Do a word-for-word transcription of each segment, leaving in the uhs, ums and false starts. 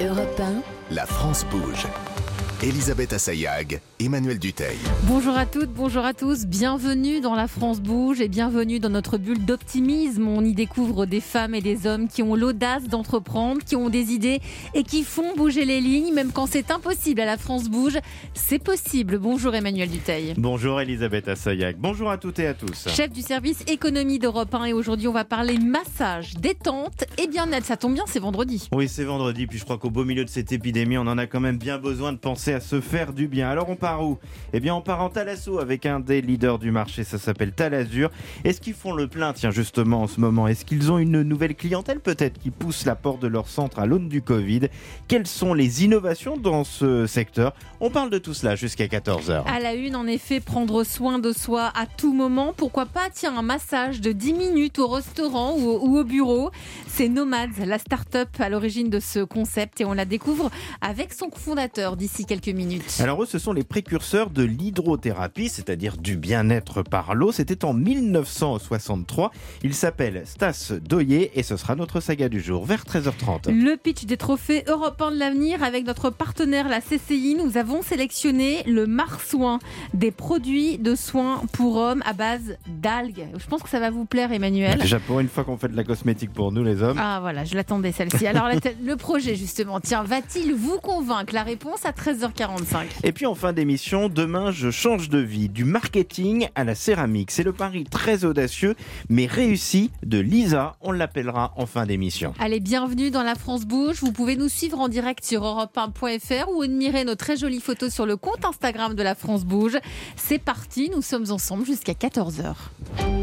Europe un, La France bouge. Elisabeth Assayag, Emmanuel Dutheil. Bonjour à toutes, bonjour à tous, bienvenue dans La France bouge et bienvenue dans notre bulle d'optimisme. On y découvre des femmes et des hommes qui ont l'audace d'entreprendre, qui ont des idées et qui font bouger les lignes, même quand c'est impossible à La France bouge, c'est possible. Bonjour Emmanuel Dutheil. Bonjour Elisabeth Assayag, bonjour à toutes et à tous. Chef du service économie d'Europe un et aujourd'hui on va parler massage, détente et bien-être. Ça tombe bien, c'est vendredi. Oui, c'est vendredi, puis je crois qu'au beau milieu de cette épidémie, on en a quand même bien besoin de penser à se faire du bien. Alors on part où ? Eh bien on part en Thalasso avec un des leaders du marché, ça s'appelle Talazur. Est-ce qu'ils font le plein, tiens justement en ce moment ? Est-ce qu'ils ont une nouvelle clientèle peut-être qui pousse la porte de leur centre à l'aune du Covid ? Quelles sont les innovations dans ce secteur ? On parle de tout cela jusqu'à quatorze heures. À la une, en effet, prendre soin de soi à tout moment. Pourquoi pas, tiens, un massage de dix minutes au restaurant ou au, ou au bureau. C'est Nomads, la start-up à l'origine de ce concept et on la découvre avec son fondateur d'ici quelques minutes. Alors eux, ce sont les précurseurs de l'hydrothérapie, c'est-à-dire du bien-être par l'eau. C'était en mille neuf cent soixante-trois. Il s'appelle Stas Doyer et ce sera notre saga du jour vers treize heures trente. Le pitch des trophées européens de l'avenir avec notre partenaire la C C I. Nous avons sélectionné le Marsouin, des produits de soins pour hommes à base d'algues. Je pense que ça va vous plaire Emmanuel. Déjà pour une fois qu'on fait de la cosmétique pour nous les hommes. Ah voilà, je l'attendais celle-ci. Alors le projet justement, tiens, va-t-il vous convaincre ? La réponse à treize heures quarante-cinq. Et puis en fin d'émission, demain je change de vie, du marketing à la céramique. C'est le pari très audacieux mais réussi de Lisa, on l'appellera en fin d'émission. Allez, bienvenue dans La France bouge. Vous pouvez nous suivre en direct sur europe un point f r ou admirer nos très jolies photos sur le compte Instagram de La France bouge. C'est parti, nous sommes ensemble jusqu'à quatorze heures.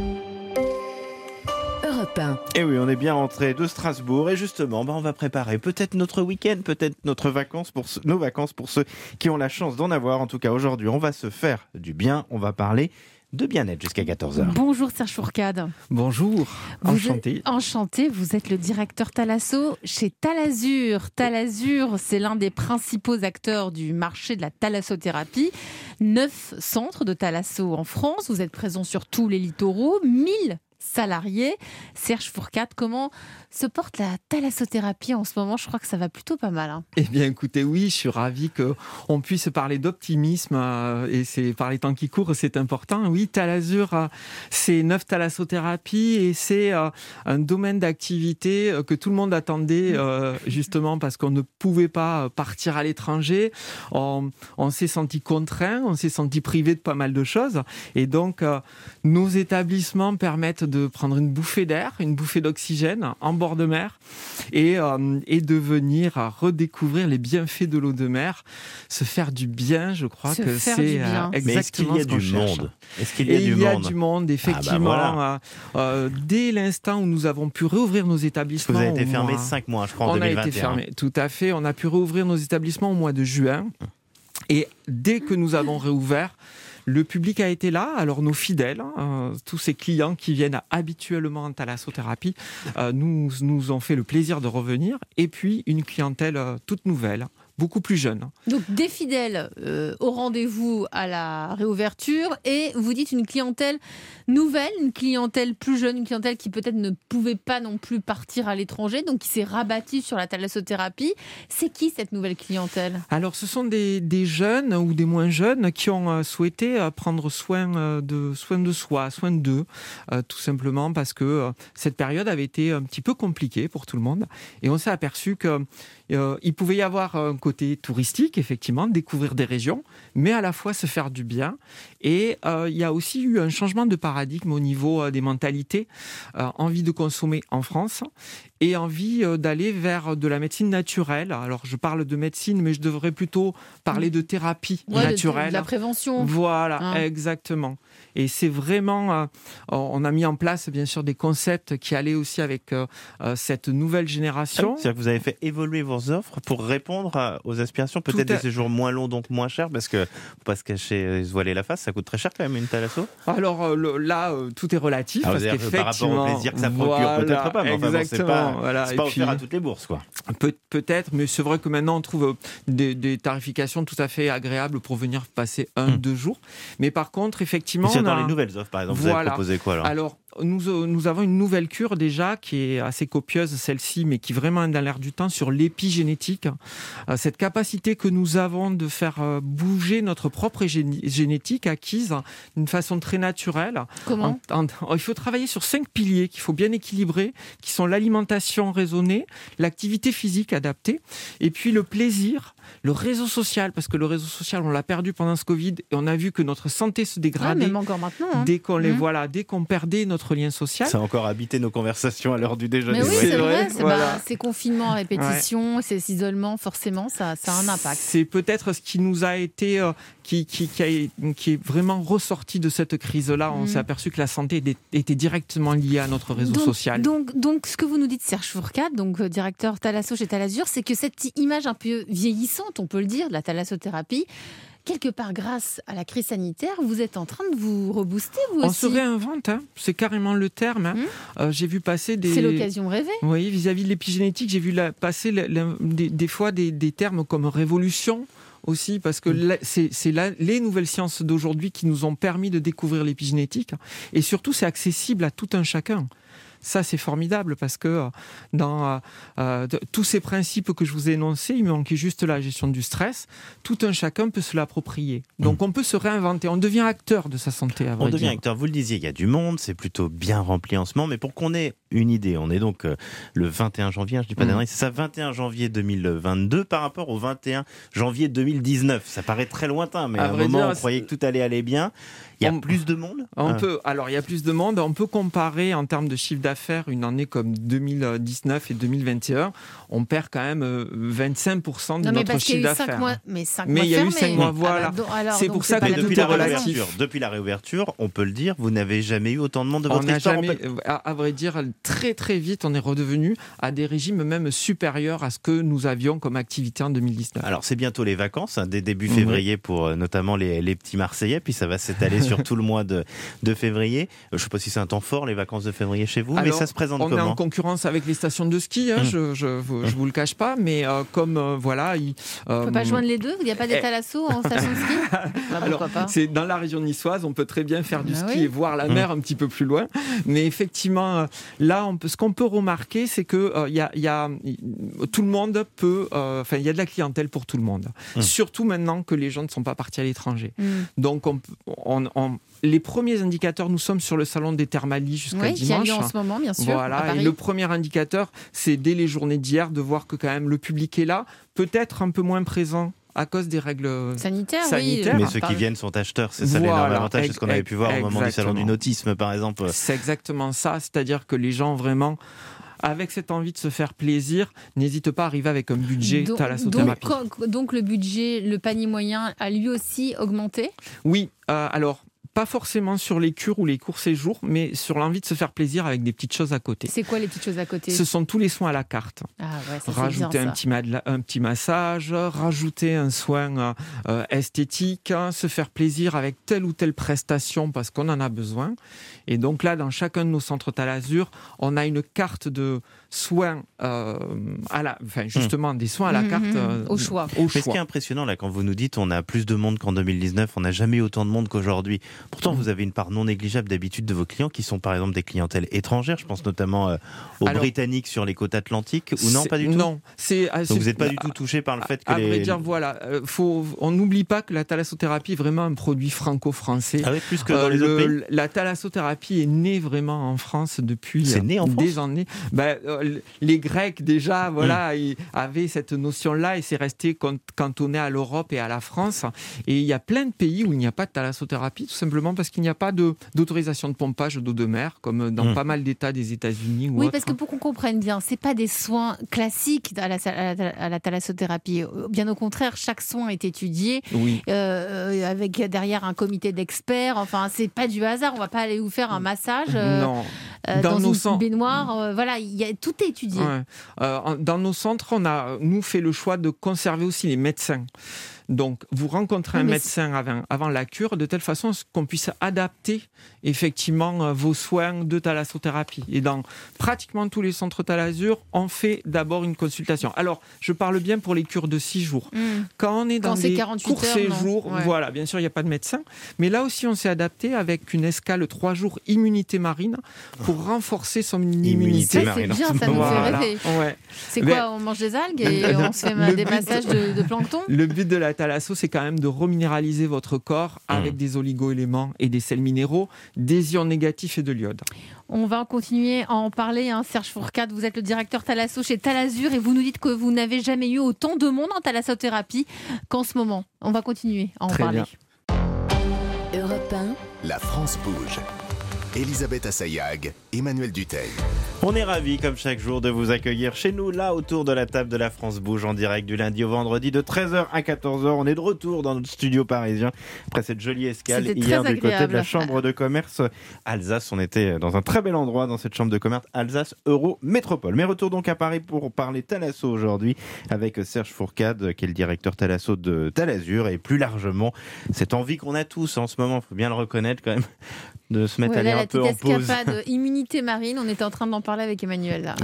Europe un. Et oui, on est bien rentré de Strasbourg et justement, bah, on va préparer peut-être notre week-end, peut-être notre vacances pour ce, nos vacances pour ceux qui ont la chance d'en avoir. En tout cas, aujourd'hui, on va se faire du bien. On va parler de bien-être jusqu'à quatorze heures. Bonjour Serge Fourcade. Bonjour, vous enchanté. Êtes, enchanté, vous êtes le directeur Thalasso chez Talazur. Talazur, c'est l'un des principaux acteurs du marché de la thalassothérapie. Neuf centres de Thalasso en France, vous êtes présent sur tous les littoraux, mille salariés. Serge Fourcade, comment se porte la thalassothérapie en ce moment ? Je crois que ça va plutôt pas mal. Hein. Eh bien, écoutez, oui, je suis ravi qu'on puisse parler d'optimisme euh, et c'est par les temps qui courent, c'est important. Oui, Talazur, euh, c'est neuf thalassothérapies et c'est euh, un domaine d'activité euh, que tout le monde attendait euh, justement parce qu'on ne pouvait pas partir à l'étranger. On, on s'est senti contraint, on s'est senti privé de pas mal de choses et donc euh, nos établissements permettent de prendre une bouffée d'air, une bouffée d'oxygène en bord de mer et, euh, et de venir à redécouvrir les bienfaits de l'eau de mer, se faire du bien, je crois se que faire c'est du bien. Euh, exactement Mais est-ce qu'il y a ce qu'on du cherche. monde ? Est-ce qu'il y a et du il y a monde du monde, effectivement. Ah bah voilà. euh, euh, dès l'instant où nous avons pu réouvrir nos établissements... Vous avez été au fermé mois... cinq mois, je crois, en On deux mille vingt et un. a été fermé, tout à fait. On a pu réouvrir nos établissements au mois de juin. Et dès que nous avons réouvert, le public a été là, alors nos fidèles, euh, tous ces clients qui viennent habituellement en thalassothérapie, euh, nous, nous ont fait le plaisir de revenir. Et puis une clientèle euh, toute nouvelle, beaucoup plus jeune. Donc des fidèles euh, au rendez-vous à la réouverture et vous dites une clientèle nouvelle, une clientèle plus jeune, une clientèle qui peut-être ne pouvait pas non plus partir à l'étranger, donc qui s'est rabattue sur la thalassothérapie. C'est qui cette nouvelle clientèle ? Alors ce sont des, des jeunes ou des moins jeunes qui ont euh, souhaité euh, prendre soin, euh, de, soin de soi, soin d'eux, euh, tout simplement parce que euh, cette période avait été un petit peu compliquée pour tout le monde et on s'est aperçu que Euh, il pouvait y avoir un côté touristique, effectivement, découvrir des régions, mais à la fois se faire du bien. Et euh, il y a aussi eu un changement de paradigme au niveau euh, des mentalités. Euh, envie de consommer en France et envie euh, d'aller vers de la médecine naturelle. Alors, je parle de médecine, mais je devrais plutôt parler de thérapie ouais, naturelle. De, de la prévention. Voilà, hein. Exactement. Et c'est vraiment... Euh, on a mis en place, bien sûr, des concepts qui allaient aussi avec euh, euh, cette nouvelle génération. C'est-à-dire que vous avez fait évoluer vos offres pour répondre à, aux aspirations, peut-être à... des séjours moins longs, donc moins chers, parce que faut pas se cacher, se voiler la face, ça coûte très cher quand même une thalasso. Alors euh, le, là, euh, tout est relatif. Ah, parce qu'effectivement, par rapport au plaisir que ça procure, voilà, peut-être pas, mais enfin, bon, c'est pas, voilà. c'est pas Et offert puis, à toutes les bourses, quoi. Peut, peut-être, mais c'est vrai que maintenant on trouve des, des tarifications tout à fait agréables pour venir passer un, mmh. deux jours. Mais par contre, effectivement, c'est on dans a... les nouvelles offres, par exemple. Voilà. Vous avez proposé quoi alors ? Alors, nous, nous avons une nouvelle cure déjà qui est assez copieuse, celle-ci, mais qui vraiment est dans l'air du temps, sur l'épigénétique. Euh, cette capacité que nous avons de faire euh, bouger notre propre gén- génétique acquise d'une façon très naturelle. Comment ? En- en- il faut travailler sur cinq piliers qu'il faut bien équilibrer, qui sont l'alimentation raisonnée, l'activité physique adaptée, et puis le plaisir, le réseau social, parce que le réseau social, on l'a perdu pendant ce Covid, et on a vu que notre santé se Ouais, dégradait. même encore maintenant. Hein. Dès qu'on les Mmh. voilà, dès qu'on perdait notre lien social. Ça a encore habité nos conversations à l'heure du déjeuner. Mais oui, Ouais. c'est C'est vrai, vrai, c'est, voilà. bah, ces confinements à répétition, ces isolements, forcément, ça, ça a un impact. C'est peut-être ce qui nous a été, euh, qui, qui, qui, a, qui est vraiment ressorti de cette crise-là. On Mhm. s'est aperçu que la santé était- était directement liée à notre réseau donc, social. Donc, donc, ce que vous nous dites, Serge Fourcade, donc euh, directeur Thalasso chez Talazur, c'est que cette image un peu vieillissante, on peut le dire, de la thalassothérapie, quelque part grâce à la crise sanitaire, vous êtes en train de vous rebooster, vous On aussi. se réinvente, hein. C'est carrément le terme. Hein. Mhm. Euh, j'ai vu passer des... C'est l'occasion rêvée. Oui, vis-à-vis de l'épigénétique, j'ai vu la- passer la- la- des, des fois des, des termes comme révolution aussi, parce que la- c'est, c'est la- les nouvelles sciences d'aujourd'hui qui nous ont permis de découvrir l'épigénétique. Et surtout, c'est accessible à tout un chacun. Ça, c'est formidable parce que euh, dans euh, euh, de- tous ces principes que je vous ai énoncés, il me manquait juste la gestion du stress. Tout un chacun peut se l'approprier. Donc, on peut se réinventer. On devient acteur de sa santé, à vrai On devient dire. acteur, vous le disiez, il y a du monde, c'est plutôt bien rempli en ce moment, mais pour qu'on ait une idée, on est donc euh, le vingt et un janvier, hein, je dis pas Mhm. d'annerie, c'est ça, vingt et un janvier deux mille vingt-deux par rapport au vingt et un janvier deux mille dix-neuf. Ça paraît très lointain, mais à, À un vrai moment, dire, on croyait que tout allait aller bien. Il y a on- plus de monde On Ah. peut, alors, il y a plus de monde. On peut comparer en termes de chiffre d'affaires une année comme deux mille dix-neuf et deux mille vingt et un. On perd quand même euh, vingt-cinq pour cent de Non, mais notre parce qu'il chiffre y a eu cinq d'affaires. mois, mais cinq Mais mois il y a eu fermés. cinq mois, Ah bah, voilà. donc- alors, C'est donc pour ça pas que la depuis tout la, est comparaison. relatif. réouverture, depuis la réouverture, on peut le dire, vous n'avez jamais eu autant de monde de On votre n'a histoire. on jamais, peut- à, à vrai dire, très très vite, on est redevenu à des régimes même supérieurs à ce que nous avions comme activité en deux mille dix-neuf. Alors c'est bientôt les vacances, hein, dès début Mhm. février pour euh, notamment les, les petits Marseillais, puis ça va s'étaler sur tout le mois de, de février. Euh, je ne sais pas si c'est un temps fort les vacances de février chez vous, mais Alors, ça se présente on est comment en concurrence avec les stations de ski, hein, Mmh. je, je, vous- je vous le cache pas, mais euh, comme euh, voilà, il, On peut pas joindre les deux. Il n'y a pas des eh. thalassos en station de ski. Bah, pourquoi Alors, pas. c'est dans la région niçoise, on peut très bien faire du Ah ski oui. et voir la Mmh. mer un petit peu plus loin. Mais effectivement, euh, là, on peut, ce qu'on peut remarquer, c'est que euh, y a, y a, tout le monde peut, euh, enfin, il y a de la clientèle pour tout le monde. Mmh. Surtout maintenant que les gens ne sont pas partis à l'étranger. Hmm. Donc, on, on- on- les premiers indicateurs, nous sommes sur le salon des Thermalies jusqu'à Oui, qui a dimanche. lieu en ce moment, bien sûr. à Voilà, et Paris. le premier indicateur, c'est dès les journées d'hier de voir que quand même le public est là, peut-être un peu moins présent à cause des règles. Sanitaire, sanitaire. oui. Mais Enfin, ceux par- qui viennent sont acheteurs, c'est ça Voilà, l'énorme avantage, c'est ce qu'on avait pu voir au moment du salon du exactement. nautisme par exemple. C'est exactement ça, c'est-à-dire que les gens vraiment, avec cette envie de se faire plaisir, n'hésitent pas à arriver avec un budget Donc, thalassothérapie. donc, co- donc le budget, le panier moyen a lui aussi augmenté. Oui, euh, alors pas forcément sur les cures ou les courts séjours, mais sur l'envie de se faire plaisir avec des petites choses à côté. C'est quoi les petites choses à côté? Ce sont tous les soins à la carte. Ah ouais, ça c'est bien Rajouter un ça. petit, madla- un petit massage, rajouter un soin euh, euh, esthétique, hein, se faire plaisir avec telle ou telle prestation parce qu'on en a besoin. Et donc là, dans chacun de nos centres Talazur, on a une carte de soins, euh, à la, enfin justement des soins à la Mhm, carte. mhm, euh, au choix. Au Mais ce choix. qui est impressionnant là, quand vous nous dites on a plus de monde qu'en deux mille dix-neuf, on n'a jamais eu autant de monde qu'aujourd'hui. Pourtant, vous avez une part non négligeable d'habitude de vos clients qui sont par exemple des clientèles étrangères. Je pense notamment euh, aux Alors, Britanniques sur les côtes atlantiques. Ou non, C'est- pas du tout. Non, c'est. ah, Donc c'est- vous n'êtes pas du tout touché par le fait que À vrai les. dire, voilà, euh, faut, on n'oublie pas que la thalassothérapie est vraiment un produit franco-français. Ah oui, plus que dans Euh, les autres le- pays. La thalassothérapie est née vraiment en France depuis C'est euh, né en France des années. Ben, euh, les Grecs déjà, voilà, ils avaient cette notion-là et c'est resté can- cantonné à l'Europe et à la France. Et il y a plein de pays où il n'y a pas de thalassothérapie, tout simplement parce qu'il n'y a pas de, d'autorisation de pompage d'eau de mer, comme dans Mm. pas mal d'États des États-Unis ou Oui, autres. parce que pour qu'on comprenne bien, c'est pas des soins classiques à la, à la, à la thalassothérapie. Bien au contraire, chaque soin est étudié Oui. euh, avec derrière un comité d'experts. Enfin, c'est pas du hasard. On va pas aller vous faire un massage euh, Non. euh, Dans dans, nos une cent- baignoire. euh, voilà, il y a, tout est étudié. Ouais. Euh, en- dans nos centres, on a, nous, fait le choix de conserver aussi les médecins. Donc, vous rencontrez Oui, un mais médecin avant, avant la cure, de telle façon qu'on puisse adapter effectivement vos soins de thalassothérapie. Et dans pratiquement tous les centres Talasur, on fait d'abord une consultation. Alors, je parle bien pour les cures de six jours. Mmh. Quand on est dans Quand c'est des quarante-huit courts heures, séjours, ouais. voilà, bien sûr, il n'y a pas de médecin. Mais là aussi, on s'est adapté avec une escale trois jours immunité marine pour renforcer son immunité. Immunité Ça, marine. c'est bien, ça nous Voilà. fait rêver. Ouais. C'est Mais- quoi, on mange des algues et Le- on se fait ma- le des but- massages de, de plancton? Le but de la thalasso, c'est quand même de reminéraliser votre corps avec Mmh. des oligo-éléments et des sels minéraux, des ions négatifs et de l'iode. On va continuer à en parler. Hein. Serge Fourcade, vous êtes le directeur thalasso chez Talasur et vous nous dites que vous n'avez jamais eu autant de monde en thalassothérapie qu'en ce moment. On va continuer à en Très parler. bien. Europe un, la France bouge. Elisabeth Assayag, Emmanuel Duteil. On est ravis, comme chaque jour, de vous accueillir chez nous, là, autour de la table de la France Bouge, en direct du lundi au vendredi, de treize heures à quatorze heures. On est de retour dans notre studio parisien, après cette jolie escale C'était hier très du côté de agréable. la Chambre de commerce Alsace. On était dans un très bel endroit, dans cette Chambre de commerce Alsace Euro Métropole. Mais retour donc à Paris pour parler thalasso aujourd'hui, avec Serge Fourcade, qui est le directeur thalasso de Talasur, et plus largement, cette envie qu'on a tous en ce moment, il faut bien le reconnaître quand même, de se mettre Ouais, à aller là, un la peu petite en pause. escapade immunité marine, on était en train d'en parler avec Emmanuel là.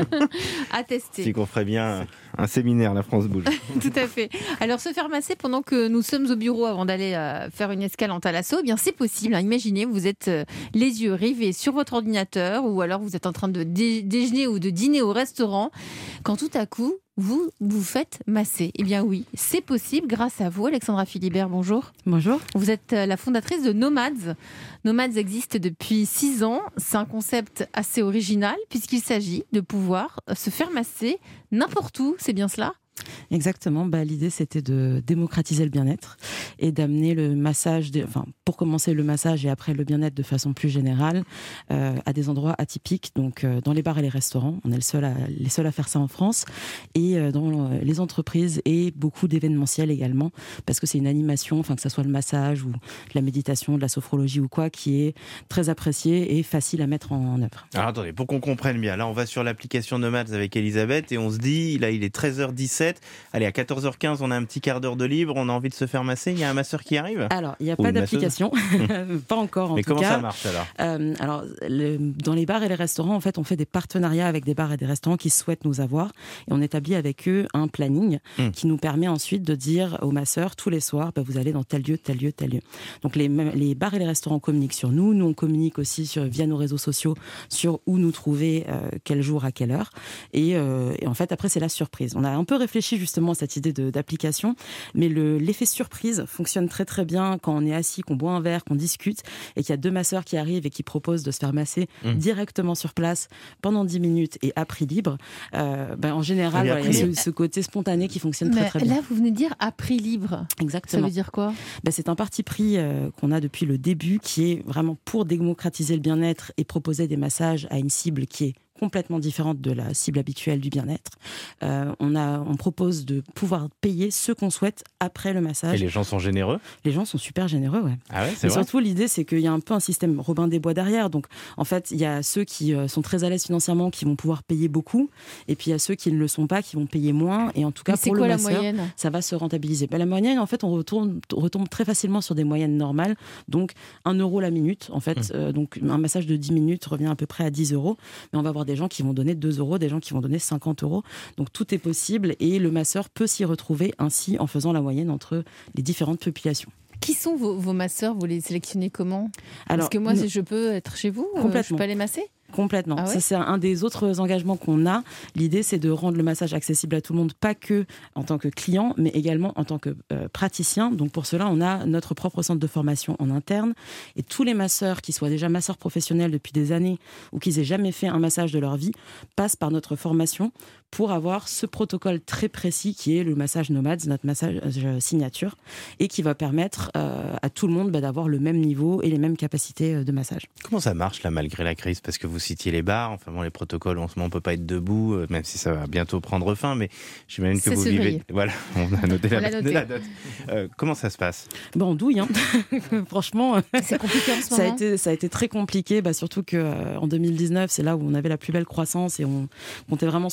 À tester. Si qu'on ferait bien un séminaire, la France Bouge. Tout à fait. Alors, se faire masser pendant que nous sommes au bureau avant d'aller euh, faire une escale en thalasso, eh bien c'est possible. Hein. Imaginez, vous êtes euh, les yeux rivés sur votre ordinateur ou alors vous êtes en train de dé- déjeuner ou de dîner au restaurant quand tout à coup, vous vous faites masser. Eh bien oui, c'est possible grâce à vous. Alexandra Philibert, bonjour. Bonjour. Vous êtes euh, la fondatrice de Nomads. Nomads existe depuis six ans. C'est un concept assez original puisqu'il s'agit de pouvoir se faire masser n'importe où. C'est bien cela ? Exactement. Bah, l'idée, c'était de démocratiser le bien-être et d'amener le massage, des, enfin, pour commencer le massage et après le bien-être de façon plus générale, euh, à des endroits atypiques. Donc, euh, dans les bars et les restaurants, on est le seul à, les seuls à faire ça en France, et euh, dans les entreprises et beaucoup d'événementiels également, parce que c'est une animation, enfin que ça soit le massage ou de la méditation, de la sophrologie ou quoi, qui est très appréciée et facile à mettre en, en œuvre. Alors attendez, pour qu'on comprenne bien, là on va sur l'application Nomads avec Elisabeth et on se dit, là il est treize heures dix-sept, allez à quatorze heures quinze on a un petit quart d'heure de libre, on a envie de se faire masser, il y a un masseur qui arrive ? Alors, il n'y a Ou pas une masseuse. d'application, pas encore en Mais tout comment cas. ça marche alors ? Euh, alors, le- dans les bars et les restaurants, en fait, on fait des partenariats avec des bars et des restaurants qui souhaitent nous avoir, et on établit avec eux un planning Mm. qui nous permet ensuite de dire aux masseurs tous les soirs, bah, vous allez dans tel lieu, tel lieu, tel lieu. Donc les, les bars et les restaurants communiquent sur nous, nous on communique aussi sur, via nos réseaux sociaux sur où nous trouver, euh, quel jour, à quelle heure. Et, euh, et en fait, après, c'est la surprise. On a un peu réfléchi justement à cette idée de, d'application, mais le, l'effet surprise fonctionne très très bien quand on est assis, qu'on boit un verre, qu'on discute, et qu'il y a deux masseurs qui arrivent et qui proposent de se faire masser Mmh. directement sur place pendant dix minutes et à prix libre. Euh, ben, en général, Et à voilà, il y a prix ce, ce côté spontané qui fonctionne très Mais très bien. là, vous venez de dire à prix libre. Ça Exactement. veut dire quoi ? Ben, c'est un parti pris euh, qu'on a depuis le début, qui est vraiment pour démocratiser le bien-être et proposer des massages à une cible qui est complètement différente de la cible habituelle du bien-être. Euh, on, a, on propose de pouvoir payer ce qu'on souhaite après le Et massage. les gens sont généreux ? Les gens sont super généreux, ouais. Ah ouais, c'est Mais vrai ? surtout, l'idée, c'est qu'il y a un peu un système Robin des Bois derrière. Donc, en fait, il y a ceux qui euh, sont très à l'aise financièrement, qui vont pouvoir payer beaucoup. Et puis, il y a ceux qui ne le sont pas, qui vont payer moins. Et en tout cas, Mais c'est pour quoi le la masseur, moyenne ? ça va se rentabiliser. Ben, la moyenne, en fait, on retourne, on retombe très facilement sur des moyennes normales. Donc, un euro la minute, en fait. Mmh. Euh, donc, un massage de dix minutes revient à peu près à dix euros. Mais on va avoir des gens qui vont donner deux euros, des gens qui vont donner cinquante euros. Donc, tout est possible. Et le masseur peut s'y retrouver ainsi en faisant la moyenne entre les différentes populations. Qui sont vos, vos masseurs ? Vous les sélectionnez comment ? Alors, Parce que moi, nous- si je peux être chez vous, euh, je Complètement. peux aller masser ? Complètement. Ah ouais Ça, c'est un des autres engagements qu'on a. L'idée, c'est de rendre le massage accessible à tout le monde, pas que en tant que client, mais également en tant que euh, praticien. Donc, pour cela, on a notre propre centre de formation en interne. Et tous les masseurs, qui soient déjà masseurs professionnels depuis des années ou qui n'aient jamais fait un massage de leur vie, passent par notre formation pour avoir ce protocole très précis qui est le massage Nomads, notre massage euh, signature, et qui va permettre euh, à tout le monde bah, d'avoir le même niveau et les mêmes capacités euh, de massage. Comment ça marche là malgré la crise ? Parce que vous citiez les bars, enfin bon, les protocoles en ce moment on peut pas être debout, euh, même si ça va bientôt prendre fin, mais j'imagine que seize vous février. vivez. Voilà, on a noté On la, l'a noté. la date. Euh, comment ça se passe ? Bon, en douille, hein. Franchement, C'est compliqué en ce ça a, moment. été, ça a été très compliqué, bah, surtout qu'en deux mille dix-neuf, c'est là où on avait la plus belle croissance et on comptait vraiment se lancer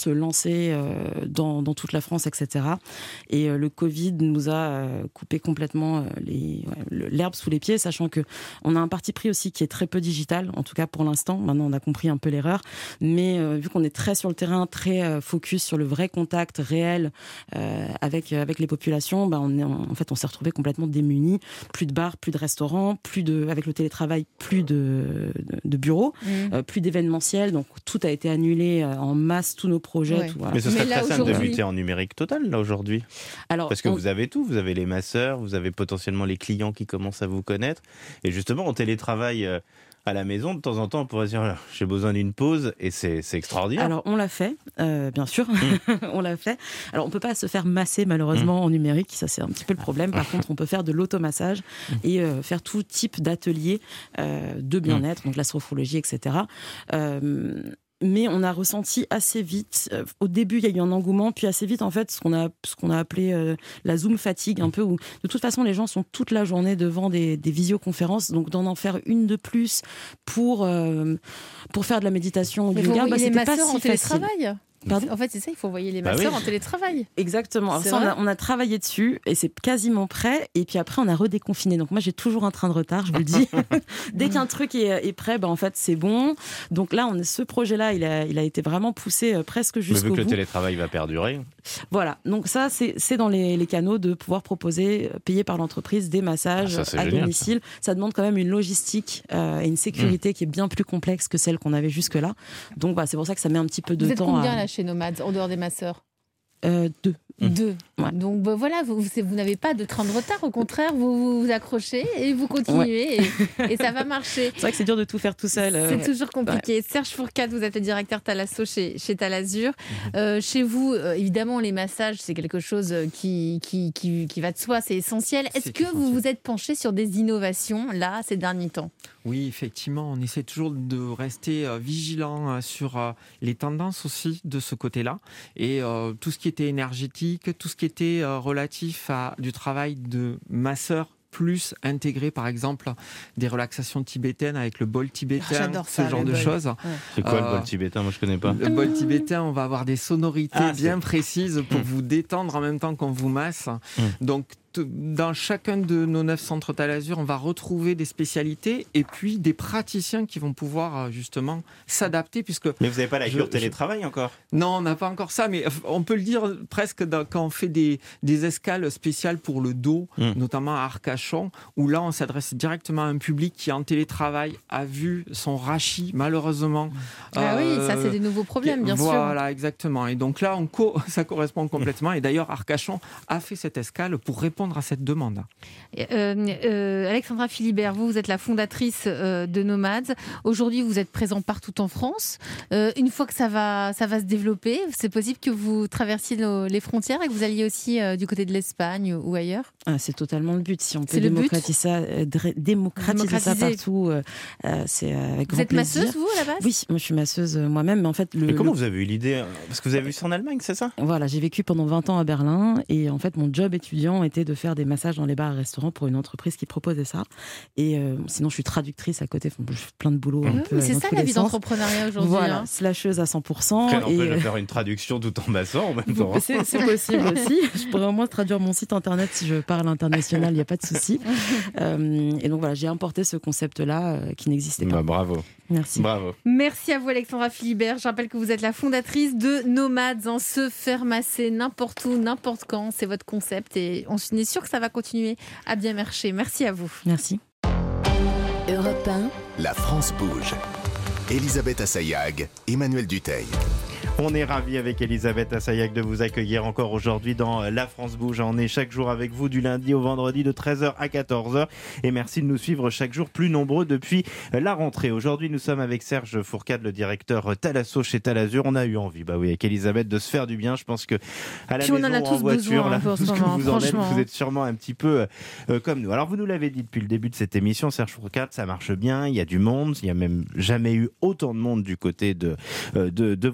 lancé euh, dans, dans toute la France, et cetera. Et euh, le Covid nous a euh, coupé complètement euh, les, ouais, l'herbe sous les pieds, sachant qu'on a un parti pris aussi qui est très peu digital, en tout cas pour l'instant. Maintenant, on a compris un peu l'erreur. Mais euh, vu qu'on est très sur le terrain, très euh, focus sur le vrai contact réel euh, avec, avec les populations, bah, on est, en fait, on s'est retrouvé complètement démunis. Plus de bars, plus de restaurants, plus de, avec le télétravail, plus de, de, de bureaux, mmh. euh, plus d'événementiels. Donc, tout a été annulé euh, en masse, tous nos projets. Ouais. Tout, voilà. Mais ce serait Mais là, très simple de aujourd'hui- muter en numérique total, là, aujourd'hui. Alors, Parce que on- vous avez tout. Vous avez les masseurs, vous avez potentiellement les clients qui commencent à vous connaître. Et justement, on télétravaille euh, à la maison, de temps en temps, on pourrait se dire, j'ai besoin d'une pause, et c'est, c'est extraordinaire. Alors, on l'a fait, euh, bien sûr, mmh. on l'a fait. Alors, on peut pas se faire masser, malheureusement, mmh. en numérique, ça c'est un petit peu le problème. Par contre, on peut faire de l'automassage mmh. et euh, faire tout type d'ateliers euh, de bien-être, mmh. donc la sophrologie, et cetera. Euh, mais on a ressenti assez vite, euh, au début il y a eu un engouement, puis assez vite en fait ce qu'on a, ce qu'on a appelé euh, la Zoom fatigue, un peu où de toute façon les gens sont toute la journée devant des, des visioconférences, donc d'en en faire une de plus pour, euh, pour faire de la méditation ou du yoga, bah, c'était pas si en facile. télétravail. Pardon ? En fait, c'est ça, il faut envoyer les Bah masseurs oui. en télétravail. Exactement. Alors C'est ça, on, vrai a, on a travaillé dessus et c'est quasiment prêt. Et puis après, on a redéconfiné. Donc moi, j'ai toujours un train de retard, je vous le dis. Dès qu'un truc est, est prêt, ben en fait, c'est bon. Donc là, on est, ce projet-là, il a, il a été vraiment poussé euh, presque Mais jusqu'au vu que bout. le télétravail va perdurer. Voilà. Donc ça, c'est, c'est dans les, les canaux de pouvoir proposer, payés par l'entreprise, des massages Ah, ça, c'est à génial, domicile. Ça. ça demande quand même une logistique euh, et une sécurité mmh. qui est bien plus complexe que celle qu'on avait jusque-là. Donc bah, c'est pour ça que ça met un petit peu de Vous êtes temps. combien à... là chez Nomads, en dehors des masseurs? euh, Deux. Deux. Ouais. Donc bah, voilà, vous, vous, vous n'avez pas de train de retard, au contraire, vous vous, vous accrochez et vous continuez ouais. et, et ça va marcher. C'est vrai que c'est dur de tout faire tout seul. C'est euh, toujours compliqué. Ouais. Serge Fourcade, vous êtes le directeur Thalasso chez, chez Talazur. Mm-hmm. Euh, chez vous, euh, évidemment, les massages, c'est quelque chose qui, qui, qui, qui va de soi, c'est essentiel. Est-ce c'est que essentiel. Vous vous êtes penché sur des innovations, là, ces derniers temps ? Oui, effectivement, on essaie toujours de rester euh, vigilant euh, sur euh, les tendances aussi de ce côté-là. Et euh, tout ce qui était énergétique, tout ce qui était euh, relatif à du travail de masseur, plus intégrer par exemple des relaxations tibétaines avec le bol tibétain, oh, ce ça, genre de bol. choses. Ouais. C'est quoi euh, le bol tibétain ? Moi je connais pas. Le bol tibétain, on va avoir des sonorités ah, bien c'est... précises pour mmh. vous détendre en même temps qu'on vous masse. Mmh. Donc dans chacun de nos neuf centres Talazur, on va retrouver des spécialités et puis des praticiens qui vont pouvoir justement s'adapter. Puisque mais vous n'avez pas la cure je, télétravail je... encore ? Non, on n'a pas encore ça, mais on peut le dire presque dans, quand on fait des, des escales spéciales pour le dos, mmh. notamment à Arcachon, où là on s'adresse directement à un public qui en télétravail a vu son rachis, malheureusement. Ah euh, oui, ça c'est des nouveaux problèmes, bien voilà, sûr. Voilà, exactement. Et donc là, on co- ça correspond complètement. Et d'ailleurs, Arcachon a fait cette escale pour répondre à cette demande. Euh, euh, Alexandra Philibert, vous, vous êtes la fondatrice euh, de Nomads. Aujourd'hui, vous êtes présent partout en France. Euh, une fois que ça va, ça va se développer, c'est possible que vous traversiez nos, les frontières et que vous alliez aussi euh, du côté de l'Espagne ou ailleurs ? Ah, c'est totalement le but. Si on peut c'est démocratiser ça, euh, démocratiser ça partout, euh, euh, c'est avec vous grand êtes plaisir. masseuse, vous, à la base ? Oui, moi je suis masseuse euh, moi-même. Mais en fait, le, mais comment le... vous avez eu l'idée ? Parce que vous avez vu ça en Allemagne, c'est ça ? Voilà, j'ai vécu pendant vingt ans à Berlin et en fait, mon job étudiant était de faire des massages dans les bars et restaurants pour une entreprise qui proposait ça. Et euh, sinon, je suis traductrice à côté. Je fais plein de boulot. Un mmh, peu, c'est dans ça tous la les vie sens. d'entrepreneuriat aujourd'hui. Voilà, hein. slasheuse à cent pour cent. Après, on et... peut faire une traduction tout en massant en même temps. C'est, c'est possible aussi. Je pourrais au moins traduire mon site internet si je parle international, il n'y a pas de souci. Euh, et donc voilà, j'ai importé ce concept-là euh, qui n'existait pas. Bah, bravo. Merci. Bravo. Merci à vous, Alexandra Philibert. Je rappelle que vous êtes la fondatrice de Nomads, en se faire masser n'importe où, n'importe quand. C'est votre concept et on est sûr que ça va continuer à bien marcher. Merci à vous. Merci. Europe un. La France bouge. Elisabeth Assayag, Emmanuel Dutheil. On est ravis avec Elisabeth Assayag de vous accueillir encore aujourd'hui dans La France Bouge. On est chaque jour avec vous du lundi au vendredi de treize heures à quatorze heures. Et merci de nous suivre chaque jour plus nombreux depuis la rentrée. Aujourd'hui, nous sommes avec Serge Fourcade, le directeur Thalasso chez Talazur. On a eu envie, bah oui, avec Elisabeth, de se faire du bien. Je pense que à la Puis maison on en a ou tous en voiture, besoin, là, hein, pour tout ce ce que moment, vous en êtes, franchement. vous êtes sûrement un petit peu euh, comme nous. Alors, vous nous l'avez dit depuis le début de cette émission, Serge Fourcade, ça marche bien. Il y a du monde. Il n'y a même jamais eu autant de monde du côté de, euh, de, de vos Thalasso.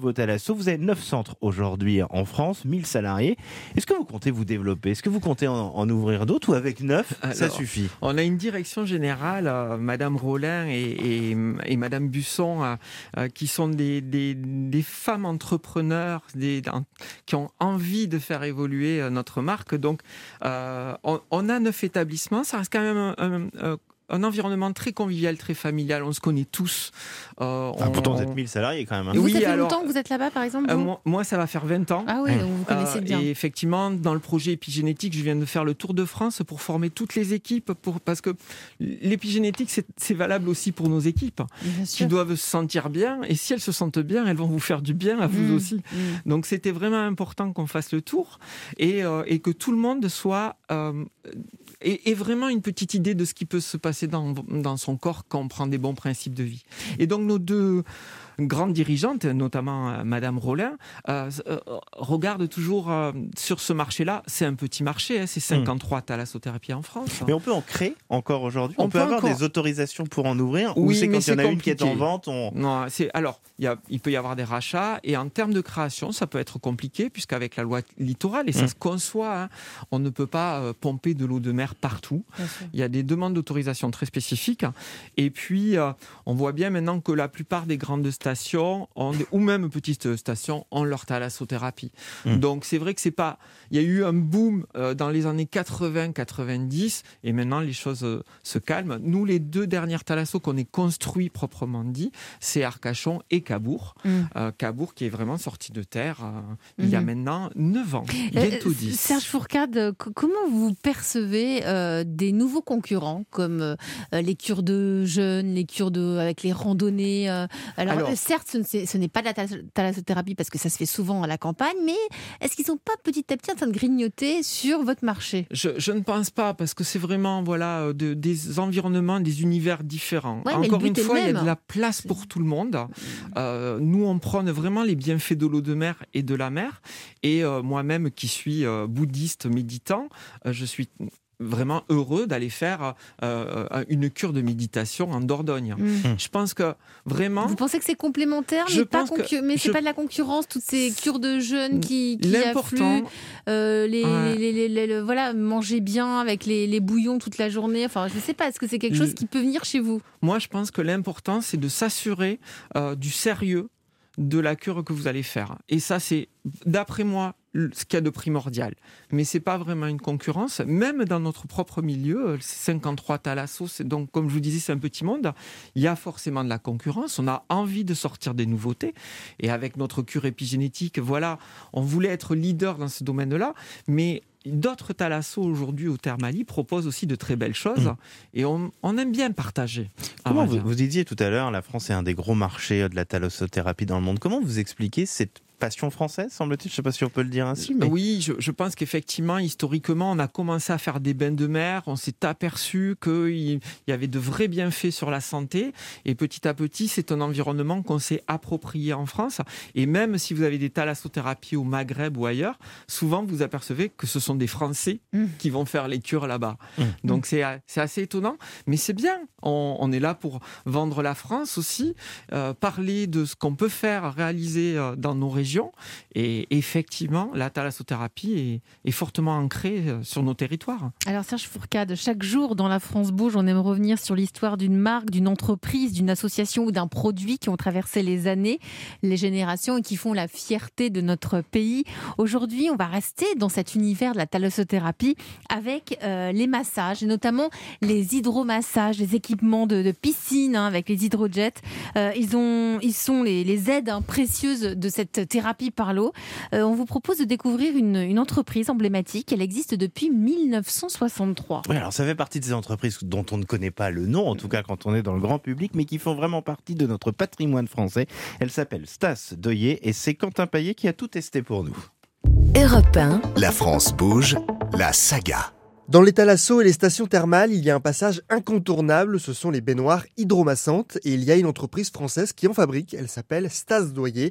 Thalasso. Vous avez neuf centres aujourd'hui en France, mille salariés. Est-ce que vous comptez vous développer? Est-ce que vous comptez en, en ouvrir d'autres ou avec neuf, Alors, ça suffit? On a une direction générale, euh, Madame Rollin et, et, et Madame Busson, euh, euh, qui sont des, des, des femmes entrepreneurs des, dans, qui ont envie de faire évoluer euh, notre marque. Donc, euh, on, on a neuf établissements. Ça reste quand même un, un, un un environnement très convivial, très familial. On se connaît tous. Euh, ah, on, pourtant, vous êtes mille salariés quand même. Hein. Et vous, oui, ça fait alors, longtemps que vous êtes là-bas, par exemple euh, moi, moi, ça va faire vingt ans. Ah oui, donc vous connaissez euh, bien. Et effectivement, dans le projet épigénétique, je viens de faire le tour de France pour former toutes les équipes. Pour, parce que l'épigénétique, c'est, c'est valable aussi pour nos équipes, bien qui sûr. doivent se sentir bien. Et si elles se sentent bien, elles vont vous faire du bien à vous mmh, aussi. Mmh. Donc, c'était vraiment important qu'on fasse le tour et, euh, et que tout le monde soit... Euh, ait, ait vraiment une petite idée de ce qui peut se passer dans, dans son corps quand on prend des bons principes de vie. Et donc, nos deux grandes dirigeantes, notamment euh, Madame Rollin, euh, euh, regardent toujours euh, sur ce marché-là. C'est un petit marché, hein, c'est cinquante-trois mmh. thalassothérapies en France. Mais on peut en créer encore aujourd'hui. On, on peut, peut avoir encore... des autorisations pour en ouvrir. Oui, ou c'est quand il y en a compliqué. Une qui est en vente. On... Non, c'est alors il, y a, il peut y avoir des rachats et en termes de création, ça peut être compliqué puisqu'avec la loi littorale et ça mmh. se conçoit, hein, on ne peut pas euh, pomper de l'eau de mer partout. Il y a des demandes d'autorisation très spécifiques. Et puis euh, on voit bien maintenant que la plupart des grandes stations ont des, ou même petites stations ont leur thalassothérapie. Mmh. Donc c'est vrai que c'est pas. Il y a eu un boom euh, dans les années quatre-vingts quatre-vingt-dix et maintenant les choses euh, se calment. Nous, les deux dernières thalassos qu'on ait construits proprement dit, c'est Arcachon et Cabourg. Mmh. Euh, Cabourg qui est vraiment sorti de terre euh, mmh. il y a maintenant neuf ans, bientôt dix. Serge Fourcade, comment vous percevez euh, des nouveaux concurrents comme euh, les cures de jeûne, les cures de avec les randonnées euh, alors, alors certes, ce, ce n'est pas de la thalassothérapie parce que ça se fait souvent à la campagne, mais est-ce qu'ils ne sont pas petit à petit en train de grignoter sur votre marché? je, je ne pense pas, parce que c'est vraiment voilà, de, des environnements, des univers différents. Ouais, Encore une fois, il y a de la place pour tout le monde. Euh, nous, on prône vraiment les bienfaits de l'eau de mer et de la mer. Et euh, moi-même, qui suis euh, bouddhiste méditant, euh, je suis... vraiment heureux d'aller faire euh, une cure de méditation en Dordogne. Mmh. Je pense que vraiment... Vous pensez que c'est complémentaire, mais, pas concu- mais c'est je... pas de la concurrence, toutes ces cures de jeûne qui, qui affluent, euh, les, ouais. les, les, les, les, voilà, manger bien avec les, les bouillons toute la journée. Enfin, je sais pas, est-ce que c'est quelque chose qui peut venir chez vous? Moi, je pense que l'important, c'est de s'assurer euh, du sérieux de la cure que vous allez faire. Et ça, c'est, d'après moi, ce qu'il y a de primordial. Mais ce n'est pas vraiment une concurrence. Même dans notre propre milieu, cinquante-trois thalassos, c'est donc, comme je vous disais, c'est un petit monde. Il y a forcément de la concurrence. On a envie de sortir des nouveautés. Et avec notre cure épigénétique, voilà, on voulait être leader dans ce domaine-là. Mais d'autres thalassos aujourd'hui au Thermali proposent aussi de très belles choses. Mmh. Et on, on aime bien partager. Comment vous, vous disiez tout à l'heure, la France est un des gros marchés de la thalassothérapie dans le monde. Comment vous expliquez cette passion française, semble-t-il? Je ne sais pas si on peut le dire ainsi. Mais... Oui, je, je pense qu'effectivement, historiquement, on a commencé à faire des bains de mer, on s'est aperçu qu'il y avait de vrais bienfaits sur la santé, et petit à petit, c'est un environnement qu'on s'est approprié en France. Et même si vous avez des thalassothérapies au Maghreb ou ailleurs, souvent vous apercevez que ce sont des Français mmh. qui vont faire les cures là-bas. Mmh. Donc c'est, c'est assez étonnant, mais c'est bien. On, on est là pour vendre la France aussi, euh, parler de ce qu'on peut faire, réaliser euh, dans nos régions. Et effectivement, la thalassothérapie est, est fortement ancrée sur nos territoires. Alors Serge Fourcade, chaque jour dans La France Bouge, on aime revenir sur l'histoire d'une marque, d'une entreprise, d'une association ou d'un produit qui ont traversé les années, les générations et qui font la fierté de notre pays. Aujourd'hui, on va rester dans cet univers de la thalassothérapie avec euh, les massages et notamment les hydromassages, les équipements de, de piscine hein, avec les hydrojets. Euh, ils, ont, ils sont les, les aides hein, précieuses de cette thérapie thérapie par l'eau. Euh, on vous propose de découvrir une, une entreprise emblématique. Elle existe depuis mille neuf cent soixante-trois. Oui, alors ça fait partie de ces entreprises dont on ne connaît pas le nom, en tout cas quand on est dans le grand public, mais qui font vraiment partie de notre patrimoine français. Elle s'appelle Stas Doyer et c'est Quentin Paillet qui a tout testé pour nous. Europe un, La France bouge, la saga. Dans les thalassos et les stations thermales, il y a un passage incontournable, ce sont les baignoires hydromassantes et il y a une entreprise française qui en fabrique, elle s'appelle Stas Doyer.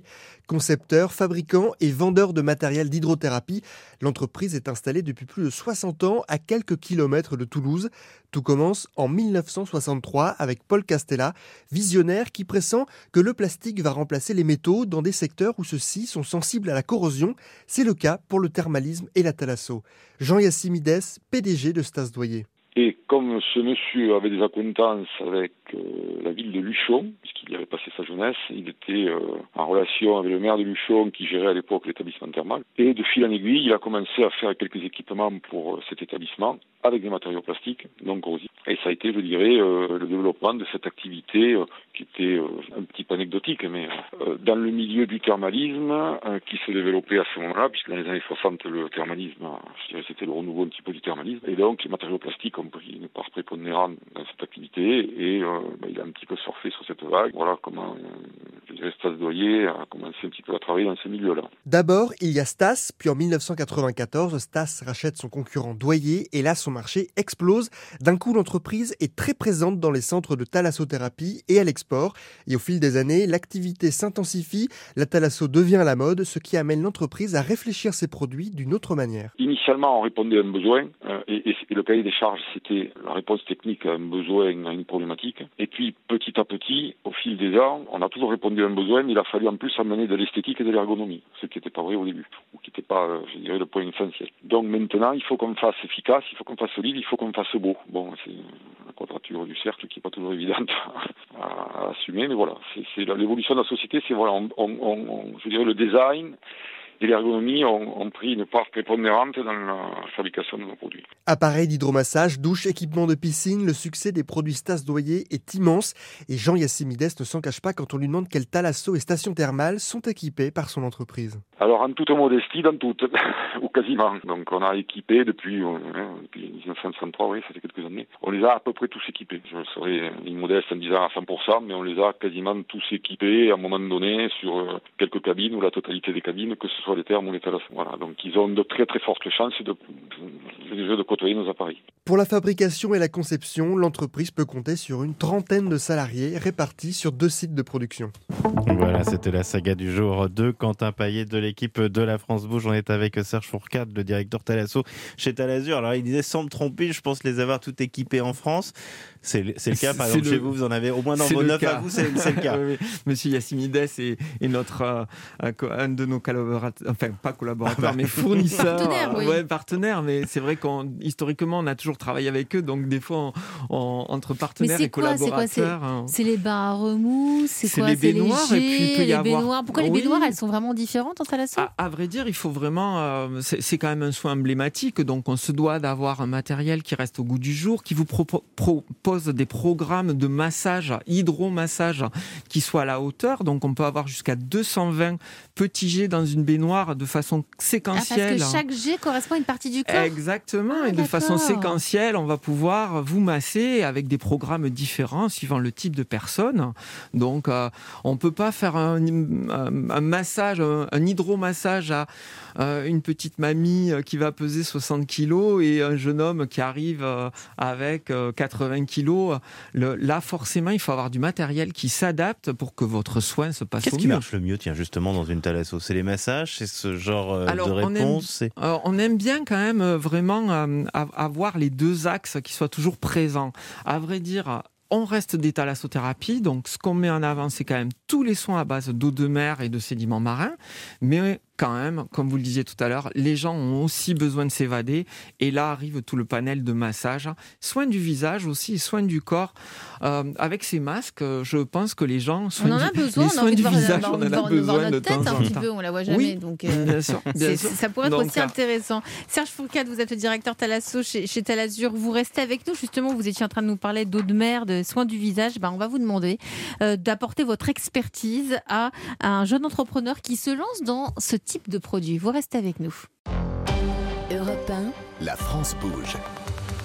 Concepteur, fabricant et vendeur de matériel d'hydrothérapie, l'entreprise est installée depuis plus de soixante ans à quelques kilomètres de Toulouse. Tout commence en mille neuf cent soixante-trois avec Paul Castella, visionnaire qui pressent que le plastique va remplacer les métaux dans des secteurs où ceux-ci sont sensibles à la corrosion. C'est le cas pour le thermalisme et la thalasso. Jean Yassimides, P D G de Stas Doyer. Et comme ce monsieur avait des acquaintances avec euh, la ville de Luchon, puisqu'il y avait passé sa jeunesse, il était euh, en relation avec le maire de Luchon qui gérait à l'époque l'établissement thermal. Et de fil en aiguille, il a commencé à faire quelques équipements pour euh, cet établissement avec des matériaux plastiques non corrosifs. Et ça a été, je dirais, euh, le développement de cette activité euh, qui était euh, un petit peu anecdotique, mais euh, dans le milieu du thermalisme euh, qui se développait à ce moment-là, puisque dans les années soixante, le thermalisme, je dirais, c'était le renouveau un petit peu du thermalisme. Et donc, les matériaux plastiques ont pris une part prépondérante dans cette activité et euh, ben, il a un petit peu surfé sur cette vague. Voilà comment, euh, je dirais, Stas Doyer a commencé un petit peu à travailler dans ce milieu-là. D'abord, il y a Stas, puis en mille neuf cent quatre-vingt-quatorze, Stas rachète son concurrent Doyer et là, son marché explose. D'un coup, l'entreprise est très présente dans les centres de thalassothérapie et à l'export. Et au fil des années, l'activité s'intensifie, la thalasso devient à la mode, ce qui amène l'entreprise à réfléchir ses produits d'une autre manière. Initialement, on répondait à un besoin euh, et, et, et le cahier des charges, c'était la réponse technique à un besoin, à une problématique. Et puis, petit à petit, au fil des ans, on a toujours répondu à un besoin, mais il a fallu en plus amener de l'esthétique et de l'ergonomie, ce qui n'était pas vrai au début, ou qui n'était pas, euh, je dirais, le point essentiel. Donc maintenant, il faut qu'on fasse efficace, il faut qu'on fasse solide, il faut qu'on fasse beau. Bon, c'est la quadrature du cercle qui n'est pas toujours évidente à, à assumer, mais voilà, c'est, c'est l'évolution de la société, c'est voilà, on, on, on, je dirais le design et l'ergonomie ont, ont pris une part prépondérante dans la fabrication de nos produits. Appareils d'hydromassage, douches, équipements de piscine, le succès des produits Stas Doyer est immense et Jean Yassimides ne s'en cache pas quand on lui demande quelles thalasso et stations thermales sont équipées par son entreprise. Alors en toute modestie, dans toutes, ou quasiment. Donc on a équipé depuis, euh, depuis dix-neuf cent soixante-trois, oui, ça fait quelques années. On les a à peu près tous équipés. Je serais immodeste en disant à cent pour cent, mais on les a quasiment tous équipés à un moment donné sur euh, quelques cabines ou la totalité des cabines, que ce soit les thermes ou les thalassos. Voilà, donc ils ont de très très fortes chances de, de, de côtoyer nos appareils. Pour la fabrication et la conception, l'entreprise peut compter sur une trentaine de salariés répartis sur deux sites de production. Voilà, c'était la saga du jour de Quentin Paillet de l'équipe de la France Bouge. On est avec Serge Fourcade, le directeur Thalasso chez Talazur. Alors il disait sans me tromper, je pense les avoir toutes équipées en France. C'est, c'est le cas, par exemple, le, chez vous, vous en avez au moins dans vos neuf à vous, c'est, c'est le cas. Oui, oui. Monsieur Yassimides est, est notre, euh, un de nos collaborateurs, enfin pas collaborateurs, mais fournisseurs. Partenaires, oui. Ouais, partenaires, mais c'est vrai qu'historiquement, on a toujours travaillé avec eux, donc des fois, on, on, entre partenaires et quoi, collaborateurs. C'est, quoi, c'est, on... c'est les bains à remous, c'est, c'est quoi les c'est baignoires, les et puis il peut y les avoir... baignoires. Pourquoi oui. les baignoires, elles sont vraiment différentes en thalasso? à, à vrai dire, il faut vraiment... Euh, c'est, c'est quand même un soin emblématique, donc on se doit d'avoir un matériel qui reste au goût du jour, qui vous propo- propose des programmes de massage, hydromassage, qui soit à la hauteur. Donc, on peut avoir jusqu'à deux cent vingt petits jets dans une baignoire de façon séquentielle. Ah, parce que chaque jet correspond à une partie du corps. Exactement. Ah, et de d'accord. façon séquentielle, on va pouvoir vous masser avec des programmes différents suivant le type de personne. Donc, euh, on ne peut pas faire un, un, un massage, un, un hydromassage à euh, une petite mamie qui va peser soixante kilos et un jeune homme qui arrive euh, avec euh, quatre-vingts kilos. Le, là, forcément, il faut avoir du matériel qui s'adapte pour que votre soin se passe Qu'est-ce au qui mieux. marche le mieux, tiens, justement, dans une thalasso? C'est les massages? C'est ce genre euh, Alors, de réponse? on aime, c'est... euh, on aime bien quand même euh, vraiment euh, avoir les deux axes qui soient toujours présents. À vrai dire, on reste des thalassothérapies, donc ce qu'on met en avant, c'est quand même tous les soins à base d'eau de mer et de sédiments marins, mais quand même, comme vous le disiez tout à l'heure, les gens ont aussi besoin de s'évader, et là arrive tout le panel de massage, soins du visage aussi, soins du corps. Euh, avec ces masques, je pense que les gens, on en a du, besoin, les on a soins envie du de voir, visage, voir, on en a voir, besoin voir de notre tête temps un en petit temps. peu, on la voit jamais, Oui, donc euh, bien sûr, bien sûr. ça pourrait être donc, aussi intéressant. Serge Fourcade, vous êtes le directeur Thalasso chez, chez Talazur, vous restez avec nous, justement, vous étiez en train de nous parler d'eau de mer, de soins du visage. Ben, on va vous demander euh, d'apporter votre expertise à, à un jeune entrepreneur qui se lance dans ce type de produit. Vous restez avec nous. La France bouge.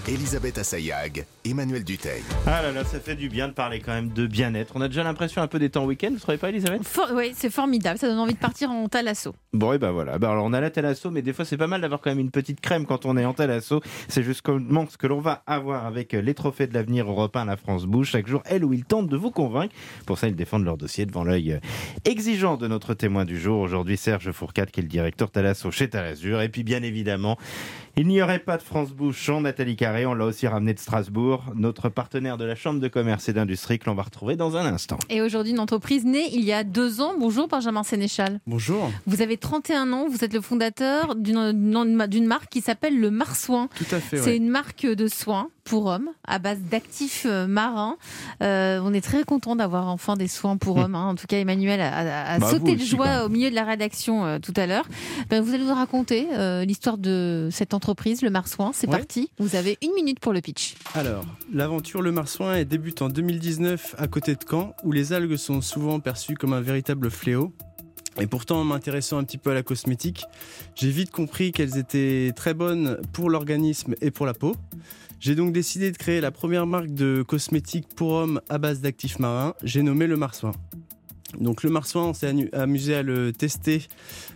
Elisabeth Assayag, Emmanuel Duteil. Ah là là, ça fait du bien de parler quand même de bien-être. On a déjà l'impression un peu des temps week-end, vous ne trouvez pas, Elisabeth ? For- Oui, c'est formidable, ça donne envie de partir en thalasso. Bon, et ben voilà. Bah, alors, on a la thalasso, mais des fois, c'est pas mal d'avoir quand même une petite crème quand on est en thalasso. C'est justement ce que l'on va avoir avec les trophées de l'avenir Europe un, la France bouge. Chaque jour, elle ou il tente de vous convaincre. Pour ça, ils défendent leur dossier devant l'œil exigeant de notre témoin du jour. Aujourd'hui, Serge Fourcade, qui est le directeur thalasso chez Talazur. Et puis, bien évidemment, il n'y aurait pas de France bouge sans Nathalie Carré. On l'a aussi ramené de Strasbourg, notre partenaire de la Chambre de commerce et d'industrie que l'on va retrouver dans un instant. Et aujourd'hui, une entreprise née il y a deux ans. Bonjour Benjamin Sénéchal. Bonjour. Vous avez trente et un ans, vous êtes le fondateur d'une, d'une marque qui s'appelle le Marsoin. Tout à fait, C'est ouais. une marque de soins pour hommes à base d'actifs marins. Euh, on est très content d'avoir enfin des soins pour hommes. Hein. En tout cas, Emmanuel a, a, a bah sauté de aussi, joie au milieu de la rédaction euh, tout à l'heure. Ben, vous allez nous raconter euh, l'histoire de cette entreprise, le Marsoin. C'est Ouais. parti. Vous avez une minute pour le pitch. Alors, l'aventure Le Marsoin elle débute en deux mille dix-neuf à côté de Caen, où les algues sont souvent perçues comme un véritable fléau. Et pourtant, en m'intéressant un petit peu à la cosmétique, j'ai vite compris qu'elles étaient très bonnes pour l'organisme et pour la peau. J'ai donc décidé de créer la première marque de cosmétiques pour hommes à base d'actifs marins. J'ai nommé Le Marsoin. Donc le Marsoin, on s'est amusé à le tester.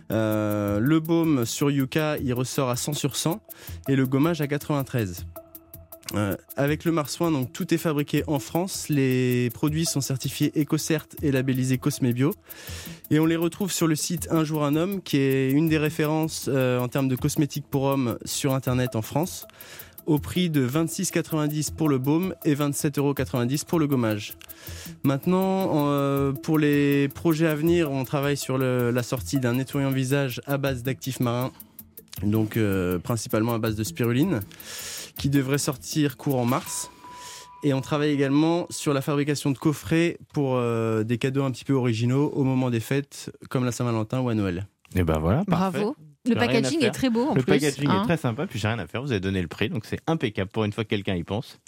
Euh, le baume sur Yucca, il ressort à cent sur cent et le gommage à quatre-vingt-treize. Euh, avec le Marsoin, donc tout est fabriqué en France. Les produits sont certifiés EcoCert et labellisés Cosmébio. Et on les retrouve sur le site Un jour un homme, qui est une des références euh, en termes de cosmétiques pour hommes sur Internet en France, au prix de vingt-six euros quatre-vingt-dix pour le baume et vingt-sept euros quatre-vingt-dix pour le gommage. Maintenant, euh, pour les projets à venir, on travaille sur le, la sortie d'un nettoyant visage à base d'actifs marins, donc euh, principalement à base de spiruline, qui devrait sortir courant mars. Et on travaille également sur la fabrication de coffrets pour euh, des cadeaux un petit peu originaux au moment des fêtes, comme la Saint-Valentin ou à Noël. Et ben voilà, parfait. Bravo. Le J'ai rien à packaging faire. est très beau en Le plus. packaging hein. est très sympa, puis j'ai rien à faire, vous avez donné le prix, donc c'est impeccable pour une fois que quelqu'un y pense.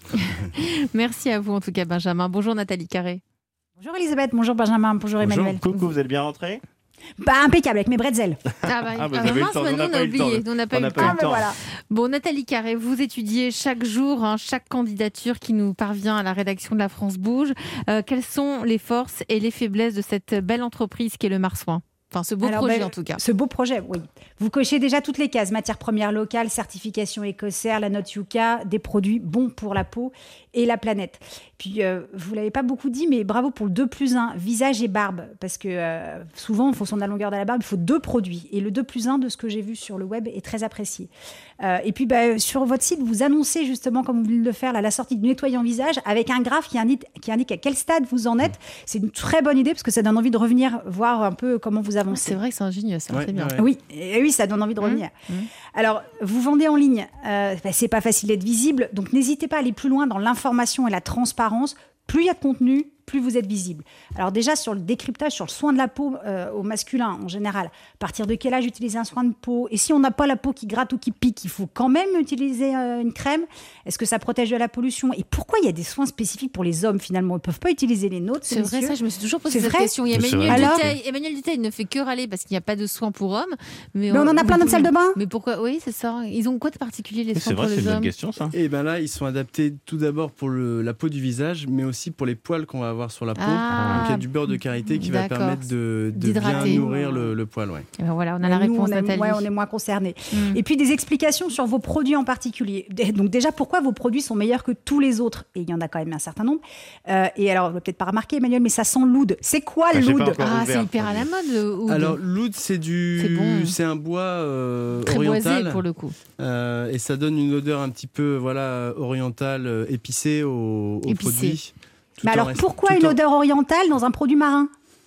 Merci à vous en tout cas Benjamin. Bonjour Nathalie Carré. Bonjour Elisabeth, bonjour Benjamin, bonjour Emmanuel. Coucou, vous êtes bien rentré ? Bah impeccable avec mes bretzels. Ah bah, Ah bah, ah vous avez eu le mince, temps, bah, on nous, n'a on pas a eu le temps. oublié, nous, on n'a pas On eu n'a le pas eu temps. le temps. voilà. Bon, Nathalie Carré, vous étudiez chaque jour, hein, chaque candidature qui nous parvient à la rédaction de La France Bouge. Euh, quelles sont les forces et les faiblesses de cette belle entreprise qu'est le Marsoin ? Enfin, ce beau Alors, projet ben, en tout cas. Ce beau projet, oui. Vous cochez déjà toutes les cases. Matières premières locales, certification Écossaire, la note Yucca, des produits bons pour la peau et la planète. Puis, euh, vous ne l'avez pas beaucoup dit, mais bravo pour le deux plus un, visage et barbe. Parce que euh, souvent, en fonction de la longueur de la barbe, il faut deux produits. Et le deux plus un, de ce que j'ai vu sur le web, est très apprécié. Euh, et puis, bah, sur votre site, vous annoncez justement, comme vous venez de le faire, là, la sortie du nettoyant visage avec un graphe qui indique, qui indique à quel stade vous en êtes. C'est une très bonne idée parce que ça donne envie de revenir voir un peu comment vous avancez. C'est vrai que c'est ingénieux, c'est Ouais, très bien. ouais. Oui, et oui, ça donne envie de revenir. Mmh. Alors, vous vendez en ligne, euh, bah, c'est pas facile d'être visible, donc n'hésitez pas à aller plus loin dans l'information et la transparence. Plus il y a de contenu, plus vous êtes visible. Alors déjà, sur le décryptage, sur le soin de la peau euh, au masculin en général, à partir de quel âge utiliser un soin de peau ? Et si on n'a pas la peau qui gratte ou qui pique, il faut quand même utiliser euh, une crème. Est-ce que ça protège de la pollution ? Et pourquoi il y a des soins spécifiques pour les hommes finalement ? Ils ne peuvent pas utiliser les nôtres, ces C'est vrai, messieurs. ça, je me suis toujours posé C'est cette vrai question. Il y a C'est Emmanuel vrai. Duteil. Emmanuel Duteil ne fait que râler parce qu'il n'y a pas de soins pour hommes. Mais, Mais on en a plein dans notre salle de bain. Mais pourquoi ? Oui, c'est ça. Ils ont quoi de particulier, les C'est soins vrai, pour c'est les une bonne hommes ? question ça. Et bien là, ils sont adaptés tout d'abord pour le, la peau du visage, mais aussi pour les poils qu'on va avoir sur la peau. Ah. Donc il y a du beurre de karité qui va D'accord. permettre de, de bien D'hydrater. nourrir le, le poil. Ouais. Et ben voilà, on a la Nous, réponse, on est, Nathalie. ouais, on est moins concernés. Mm. Et puis des explications sur vos produits en particulier. Donc déjà, pourquoi vos produits sont meilleurs que tous les autres ? Et il y en a quand même un certain nombre. Euh, et alors, vous n'avez peut-être pas remarqué, Emmanuel, mais ça sent l'oud. C'est quoi Ah, j'ai pas l'oud ? encore Ah, ouvert c'est le hyper à la produit. mode. le oud. Alors l'oud, c'est du, C'est bon. c'est un bois euh, Très oriental. boisé pour le coup. Euh, et ça donne une odeur un petit peu voilà orientale, euh, épicée au, au Épicée. produit. Tout Mais en alors, rest- pourquoi tout une en- odeur orientale dans un produit marin ?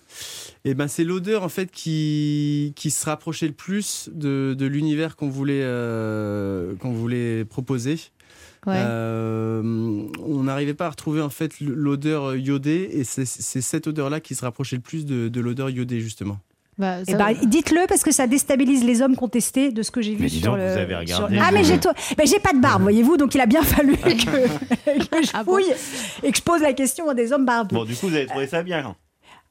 Eh ben, c'est l'odeur en fait qui, qui se rapprochait le plus de, de l'univers qu'on voulait, euh, qu'on voulait proposer. Ouais. Euh, on n'arrivait pas à retrouver en fait l'odeur iodée et c'est c'est cette odeur-là qui se rapprochait le plus de, de l'odeur iodée justement. Bah, Eh ça- ben, dites-le parce que ça déstabilise les hommes contestés de ce que j'ai vu Mais dis sur donc, le. vous avez regardé, sur- Ah vous. mais j'ai toi. Ben, j'ai pas de barbe, voyez-vous, donc il a bien fallu que, que je Ah bon fouille et que je pose la question à des hommes barbus. Bon, du coup, vous avez trouvé ça bien. hein.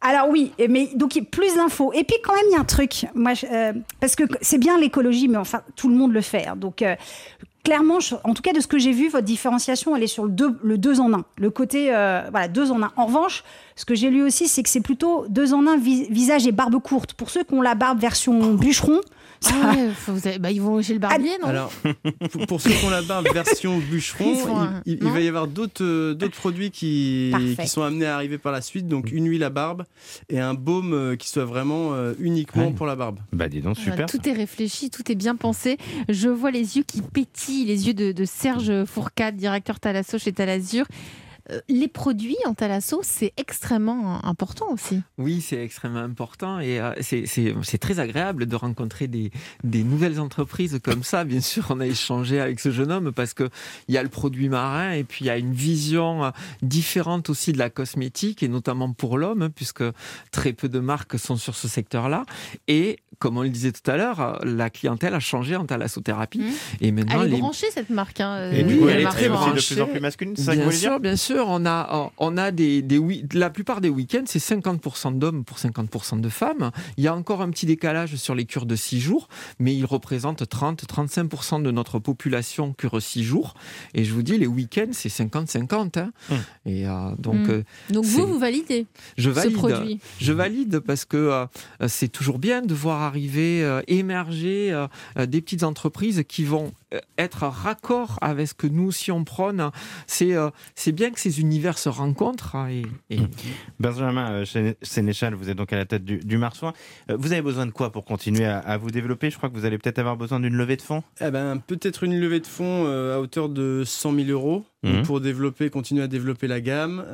Alors oui, mais donc il y a plus d'infos. Et puis quand même, il y a un truc, moi, je, euh, parce que c'est bien l'écologie, mais enfin, tout le monde le fait. Hein. Donc euh, clairement, je, en tout cas de ce que j'ai vu, votre différenciation, elle est sur le deux, le deux en un. Le côté, euh, voilà, deux en un. En revanche, ce que j'ai lu aussi, c'est que c'est plutôt deux en un vis- visage et barbe courte. Pour ceux qui ont la barbe version bûcheron, ça... Ah ouais, faut, vous avez, bah, ils vont chez le barbier, non? Alors, pour, pour ceux qui ont la barbe version bûcheron, un... il, il, il va y avoir d'autres, euh, d'autres produits qui, qui sont amenés à arriver par la suite. Donc, une huile à barbe et un baume euh, qui soit vraiment euh, uniquement ouais. pour la barbe. Bah, dis donc, super. Voilà, tout est réfléchi, tout est bien pensé. Je vois les yeux qui pétillent, les yeux de, de Serge Fourcade, directeur Thalasso chez Talazur. Euh, les produits en Thalasso, c'est extrêmement important aussi. Oui, c'est extrêmement important et euh, c'est, c'est, c'est très agréable de rencontrer des, des nouvelles entreprises comme ça. Bien sûr, on a échangé avec ce jeune homme parce qu'il y a le produit marin et puis il y a une vision différente aussi de la cosmétique et notamment pour l'homme puisque très peu de marques sont sur ce secteur-là. Et comme on le disait tout à l'heure, la clientèle a changé en thalassothérapie. Mmh. Et maintenant, elle est les... branchée cette marque. Hein, et du coup, elle est très branchée. De plus en plus masculine, c'est ça que vous voulez dire ? Bien sûr. On a, on a des, des, la plupart des week-ends, c'est cinquante pour cent d'hommes pour cinquante pour cent de femmes. Il y a encore un petit décalage sur les cures de six jours, mais ils représentent trente à trente-cinq pour cent de notre population cure six jours. Et je vous dis, les week-ends, c'est cinquante cinquante. Hein. Mmh. Et, euh, donc, mmh. euh, donc vous, vous validez je valide, ce produit. Je valide parce que euh, c'est toujours bien de voir arriver, euh, émerger euh, des petites entreprises qui vont être raccord avec ce que nous aussi on prône. C'est, euh, c'est bien que ces univers se rencontrent. Et, et... Benjamin Sénéchal, vous êtes donc à la tête du, du Marsouin. Vous avez besoin de quoi pour continuer à, à vous développer ? Je crois que vous allez peut-être avoir besoin d'une levée de fonds. Eh ben, peut-être une levée de fonds euh, à hauteur de cent mille euros. Mmh. Pour développer, continuer à développer la gamme,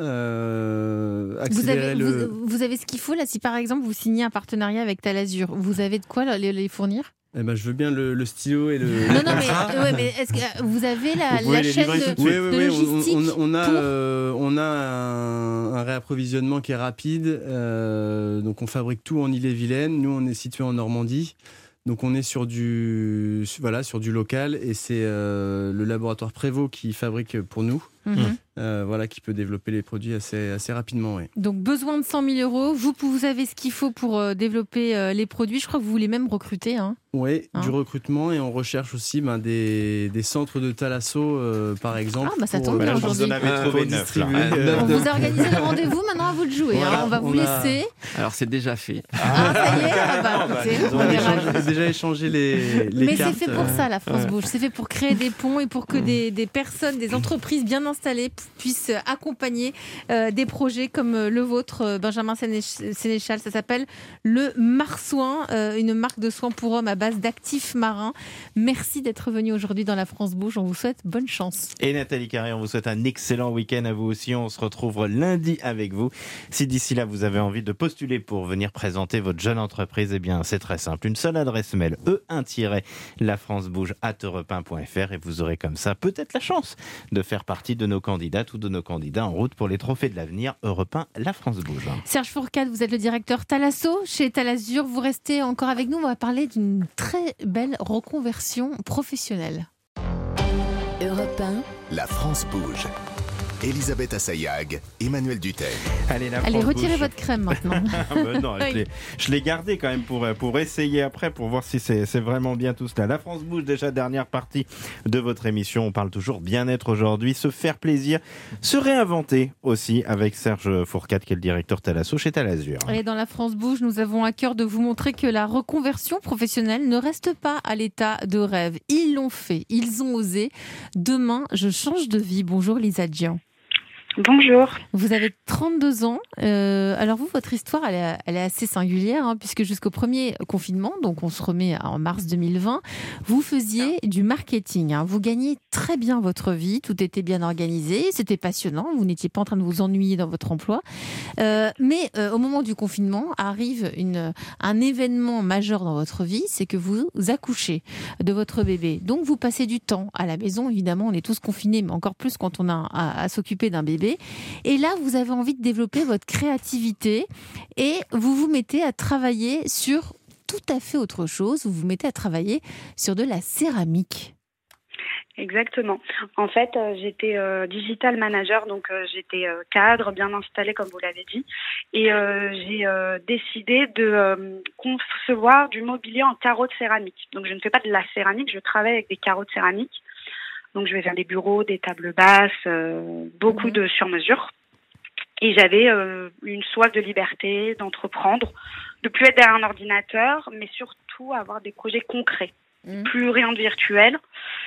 euh, accélérer vous avez, le... Vous, vous avez ce qu'il faut là, si par exemple vous signez un partenariat avec Talazur, vous avez de quoi les, les fournir ? Eh ben, je veux bien le, le stylo et le. Non, non, mais, ouais, mais est-ce que vous avez la, vous la chaîne de, oui, oui, de oui, logistique on, on, on, a, pour... euh, on a un, un réapprovisionnement qui est rapide. Euh, donc, on fabrique tout en Ille-et-Vilaine. Nous, on est situé en Normandie. Donc, on est sur du, voilà, sur du local. Et c'est euh, le laboratoire Prévost qui fabrique pour nous. Mmh. Euh, voilà, qui peut développer les produits assez, assez rapidement. Oui. Donc, besoin de cent mille euros. Vous, vous avez ce qu'il faut pour euh, développer euh, les produits. Je crois que vous voulez même recruter. Hein. Oui, hein. du recrutement. Et on recherche aussi ben, des, des centres de Thalasso, euh, par exemple. Ah, bah ça pour, tombe bien euh, aujourd'hui. Vous en avez trouvé neuf. On vous a organisé le rendez-vous. Maintenant, à vous de jouer. Voilà, hein. On va vous a... laisser. Alors, c'est déjà fait. Ah, ça y est. Ah, bah, écoutez, on a échangé, déjà échangé les, les Mais cartes. c'est fait pour ça, la France ouais. Bouge. C'est fait pour créer des ponts et pour que des, des personnes, des entreprises bien installées puissent accompagner euh, des projets comme le vôtre, euh, Benjamin Sénéchal. Ça s'appelle le Marsouin, euh, une marque de soins pour hommes à base d'actifs marins. Merci d'être venu aujourd'hui dans la France Bouge. On vous souhaite bonne chance. Et Nathalie Carré, on vous souhaite un excellent week-end à vous aussi. On se retrouve lundi avec vous. Si d'ici là, vous avez envie de postuler pour venir présenter votre jeune entreprise, eh bien, c'est très simple. Une seule adresse mail, e un la france bouge arobase europe un point f r et vous aurez comme ça peut-être la chance de faire partie de nos candidates ou de nos candidats en route pour les trophées de l'avenir. Europe un, la France Bouge. Serge Fourcade, vous êtes le directeur Thalasso chez Talazur. Vous restez encore avec nous. On va parler d'une très belle reconversion professionnelle. Europe un, la France Bouge. Elisabeth Assayag, Emmanuel Dutel. Allez, Allez retirez bouge. Votre crème maintenant. ben non, je, l'ai, je l'ai gardé quand même pour, pour essayer après, pour voir si c'est, c'est vraiment bien tout cela. La France Bouge, déjà dernière partie de votre émission. On parle toujours bien-être aujourd'hui, se faire plaisir, se réinventer aussi avec Serge Fourcade, qui est le directeur Thalasso chez Talazur. Et dans la France Bouge, nous avons à cœur de vous montrer que la reconversion professionnelle ne reste pas à l'état de rêve. Ils l'ont fait, ils ont osé. Demain, je change de vie. Bonjour Lisa Dian. Bonjour. Vous avez trente-deux ans. Euh, alors vous, votre histoire, elle est, elle est assez singulière, hein, puisque jusqu'au premier confinement, donc on se remet en mars deux mille vingt, vous faisiez du marketing. Hein. Vous gagnez très bien votre vie, tout était bien organisé, c'était passionnant, vous n'étiez pas en train de vous ennuyer dans votre emploi. Euh, mais euh, au moment du confinement, arrive une, un événement majeur dans votre vie, c'est que vous accouchez de votre bébé. Donc vous passez du temps à la maison, évidemment, on est tous confinés, mais encore plus quand on a à, à s'occuper d'un bébé. Et là, vous avez envie de développer votre créativité et vous vous mettez à travailler sur tout à fait autre chose. Vous vous mettez à travailler sur de la céramique. Exactement. En fait, euh, j'étais euh, digital manager, donc euh, j'étais euh, cadre, bien installée, comme vous l'avez dit. Et euh, j'ai euh, décidé de euh, concevoir du mobilier en carreaux de céramique. Donc, je ne fais pas de la céramique, je travaille avec des carreaux de céramique. Donc, je vais faire des bureaux, des tables basses, euh, beaucoup mmh. de sur-mesure. Et j'avais euh, une soif de liberté, d'entreprendre, de plus être derrière un ordinateur, mais surtout avoir des projets concrets. Mmh. Plus rien de virtuel.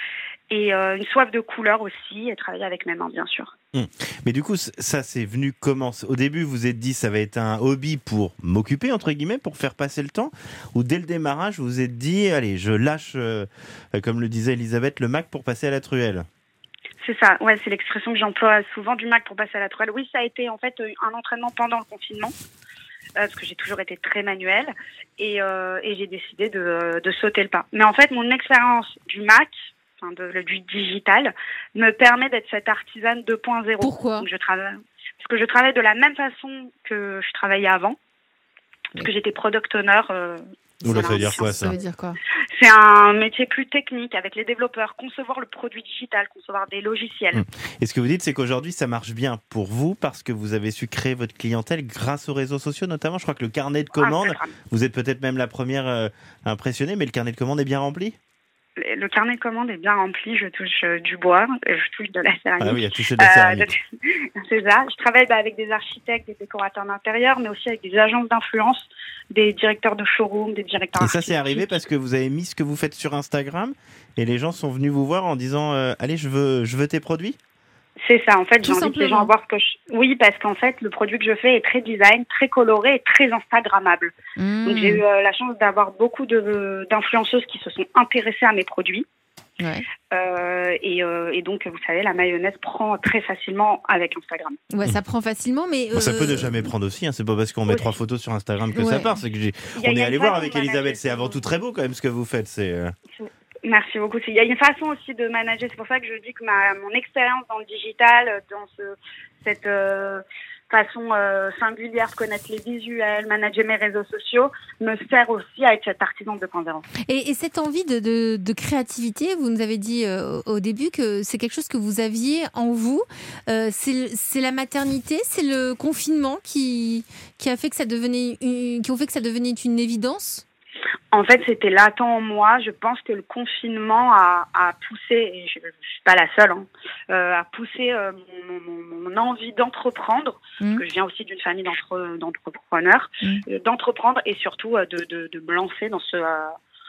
Et euh, une soif de couleur aussi, et travailler avec mes mains, bien sûr. Mmh. Mais du coup, ça, c'est venu comment ? Au début, vous vous êtes dit, ça va être un hobby pour m'occuper, entre guillemets, pour faire passer le temps ? Ou dès le démarrage, vous vous êtes dit, allez, je lâche, euh, comme le disait Elisabeth, le Mac pour passer à la truelle ? C'est ça, ouais, c'est l'expression que j'emploie souvent, du Mac pour passer à la truelle. Oui, ça a été en fait un entraînement pendant le confinement. Euh, parce que j'ai toujours été très manuelle, et, euh, et j'ai décidé de, de sauter le pas. Mais en fait, mon expérience du Mac, enfin de, du digital, me permet d'être cette artisane deux point zéro. Pourquoi ? Donc je travaille, parce que je travaille de la même façon que je travaillais avant, parce que j'étais product owner. Euh, Oula, ça veut dire quoi, ça ? Ça veut dire quoi ? C'est un métier plus technique avec les développeurs, concevoir le produit digital, concevoir des logiciels. Mmh. Et ce que vous dites, c'est qu'aujourd'hui, ça marche bien pour vous parce que vous avez su créer votre clientèle grâce aux réseaux sociaux, notamment. Je crois que le carnet de commandes, ah, vous êtes peut-être même la première euh, impressionnée, mais le carnet de commandes est bien rempli ? Le carnet de commandes est bien rempli, je touche euh, du bois, je touche de la céramique. Ah oui, il y a touché de la céramique. Euh, c'est ça. Je travaille bah, avec des architectes, des décorateurs d'intérieur, mais aussi avec des agences d'influence, des directeurs de showroom, des directeurs Et ça, c'est arrivé parce que vous avez mis ce que vous faites sur Instagram et les gens sont venus vous voir en disant euh, « Allez, je veux, je veux tes produits ». C'est ça, en fait, j'ai envie que les gens voient ce que je... Oui, parce qu'en fait, le produit que je fais est très design, très coloré et très instagrammable. Mmh. Donc, j'ai eu euh, la chance d'avoir beaucoup de, d'influenceuses qui se sont intéressées à mes produits. Ouais. Euh, et, euh, et donc, vous savez, la mayonnaise prend très facilement avec Instagram. Ouais, ça prend facilement, mais... Euh... Bon, ça peut ne jamais prendre aussi, hein. C'est pas parce qu'on met oui. trois photos sur Instagram que ouais. ça part. C'est que j'ai... A, On est allé voir avec Elisabeth, c'est avant tout très beau quand même ce que vous faites. C'est... Euh... Merci beaucoup. Il y a une façon aussi de manager. C'est pour ça que je dis que ma, mon expérience dans le digital, dans ce, cette euh, façon euh, singulière de connaître les visuels, manager mes réseaux sociaux, me sert aussi à être cet artisan deux point zéro. Et, et cette envie de, de, de créativité, vous nous avez dit euh, au début que c'est quelque chose que vous aviez en vous. Euh, c'est, c'est la maternité, c'est le confinement qui, qui a fait que ça devenait une, qui ont fait que ça devenait une évidence ? En fait, c'était latent en moi. Je pense que le confinement a, a poussé, et je ne suis pas la seule, hein, euh, a poussé euh, mon, mon, mon envie d'entreprendre, mmh. parce que je viens aussi d'une famille d'entre, d'entrepreneurs, mmh. euh, d'entreprendre et surtout euh, de, de, de me lancer dans ce... Euh,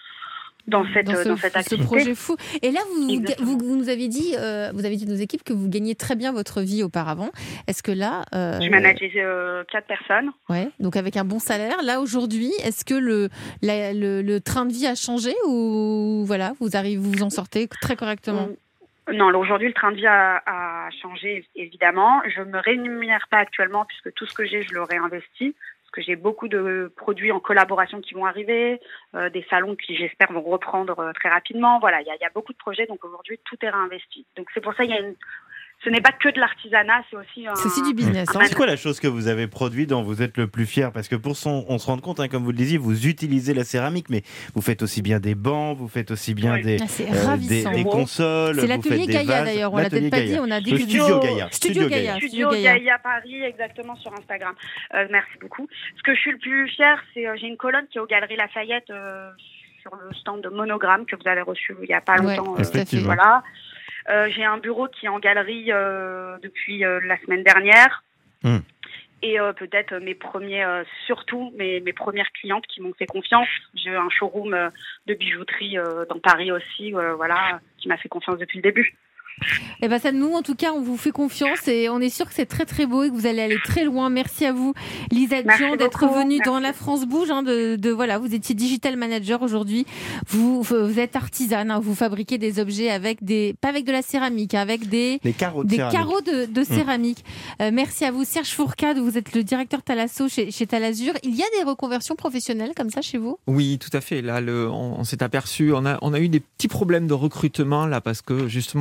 Dans cette, dans, ce, dans cette activité. Ce projet fou. Et là, vous, vous, vous nous avez dit, euh, vous avez dit à nos équipes que vous gagnez très bien votre vie auparavant. Est-ce que là... Euh, je manageais euh, quatre personnes. Ouais, donc avec un bon salaire. Là, aujourd'hui, est-ce que le, la, le, le train de vie a changé ou voilà, vous, arrivez, vous vous en sortez très correctement ? Non, aujourd'hui, le train de vie a, a changé, évidemment. Je ne me rémunère pas actuellement puisque tout ce que j'ai, je le réinvestis. Que j'ai beaucoup de produits en collaboration qui vont arriver, euh, des salons qui j'espère vont reprendre euh, très rapidement. Voilà, il y a, y a beaucoup de projets, donc aujourd'hui tout est réinvesti. Donc c'est pour ça il y a une... Ce n'est pas que de l'artisanat, c'est aussi un... C'est aussi du business. Hein. C'est quoi la chose que vous avez produite dont vous êtes le plus fier ? Parce que pour son, on se rend compte, hein, comme vous le disiez, vous utilisez la céramique, mais vous faites aussi bien des bancs, vous faites aussi bien oui. des, ah, euh, des, des consoles. C'est l'atelier Gaïa d'ailleurs, on l'a peut-être pas dit, on a dit le studio Gaïa. Studio Gaïa. Studio Gaïa Paris, exactement, sur Instagram. Euh, merci beaucoup. Ce que je suis le plus fière, c'est euh, j'ai une colonne qui est aux Galeries Lafayette euh, sur le stand de Monogramme que vous avez reçu il n'y a pas longtemps. Ouais, euh, voilà. Euh, j'ai un bureau qui est en galerie euh, depuis euh, la semaine dernière. Mmh. Et euh, peut-être mes premiers, euh, surtout mes, mes premières clientes qui m'ont fait confiance. J'ai un showroom euh, de bijouterie euh, dans Paris aussi, euh, voilà, qui m'a fait confiance depuis le début. Eh ben ça, nous, en tout cas, on vous fait confiance et on est sûr que c'est très très beau et que vous allez aller très loin. Merci à vous, Lisa Dion, d'être venue dans La France Bouge. Hein, de, de voilà, vous étiez digital manager aujourd'hui. Vous, vous êtes artisane. Hein, vous fabriquez des objets avec des, pas avec de la céramique, avec des, des carreaux de des céramique. Carreaux de, de céramique. Mmh. Euh, merci à vous, Serge Fourcade. Vous êtes le directeur Thalasso chez, chez Talazur. Il y a des reconversions professionnelles comme ça chez vous ? Oui, tout à fait. Là, le, on, on s'est aperçu, on a, on a eu des petits problèmes de recrutement là parce que justement, on avait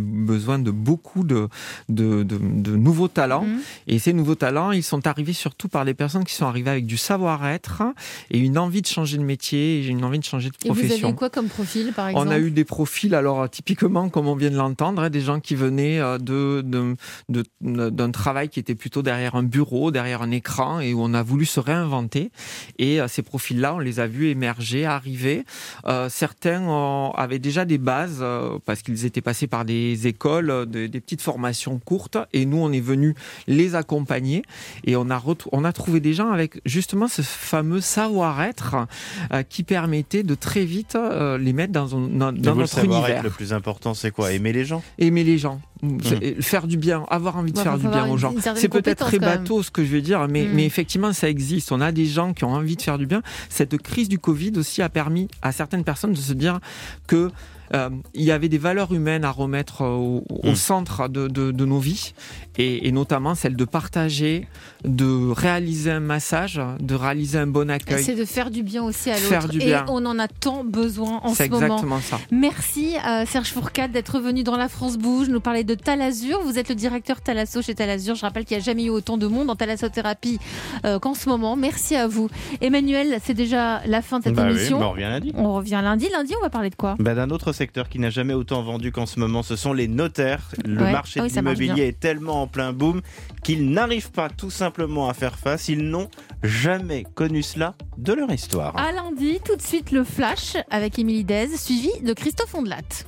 besoin de beaucoup de, de, de, de nouveaux talents. Mmh. Et ces nouveaux talents, ils sont arrivés surtout par des personnes qui sont arrivées avec du savoir-être et une envie de changer de métier, et une envie de changer de profession. Et vous avez quoi comme profil, par exemple ? On a eu des profils, alors typiquement, comme on vient de l'entendre, hein, des gens qui venaient de, de, de, de, d'un travail qui était plutôt derrière un bureau, derrière un écran, et où on a voulu se réinventer. Et euh, ces profils-là, on les a vus émerger, arriver. Euh, certains ont, avaient déjà des bases, euh, parce qu'ils étaient passés par des écoles, euh, des, des petites formations courtes, et nous, on est venus les accompagner, et on a, ret- on a trouvé des gens avec justement ce fameux savoir-être euh, qui permettait de très vite euh, les mettre dans, un, dans, dans notre univers. Le plus important, c'est quoi ? Aimer les gens ? Aimer les gens. Mmh. Mmh. Faire du bien, avoir envie de bah, faire du bien aux gens. C'est peut-être très bateau ce que je vais dire, mais, mmh. mais effectivement, ça existe. On a des gens qui ont envie de faire du bien. Cette crise du Covid aussi a permis à certaines personnes de se dire que Euh, il y avait des valeurs humaines à remettre au, au mmh. centre de, de, de nos vies, et, et notamment celle de partager, de réaliser un massage, de réaliser un bon accueil. C'est de faire du bien aussi à l'autre. Faire du bien. Et on en a tant besoin en C'est ce moment. C'est exactement ça. Merci à Serge Fourcade d'être venu dans La France Bouge, nous parler de Talazur. Vous êtes le directeur Thalasso chez Talazur. Je rappelle qu'il n'y a jamais eu autant de monde en thalassothérapie euh, qu'en ce moment. Merci à vous. Emmanuel, c'est déjà la fin de cette bah émission. Oui, bah on revient lundi. On revient lundi. Lundi, on va parler de quoi ? bah D'un autre secteur qui n'a jamais autant vendu qu'en ce moment, ce sont les notaires. Le ouais. marché ah oui, de l'immobilier est tellement en plein boom qu'ils n'arrivent pas tout simplement à faire face. Ils n'ont jamais connu cela de leur histoire. À lundi, tout de suite le flash avec Émilie Dez, suivi de Christophe Ondelat.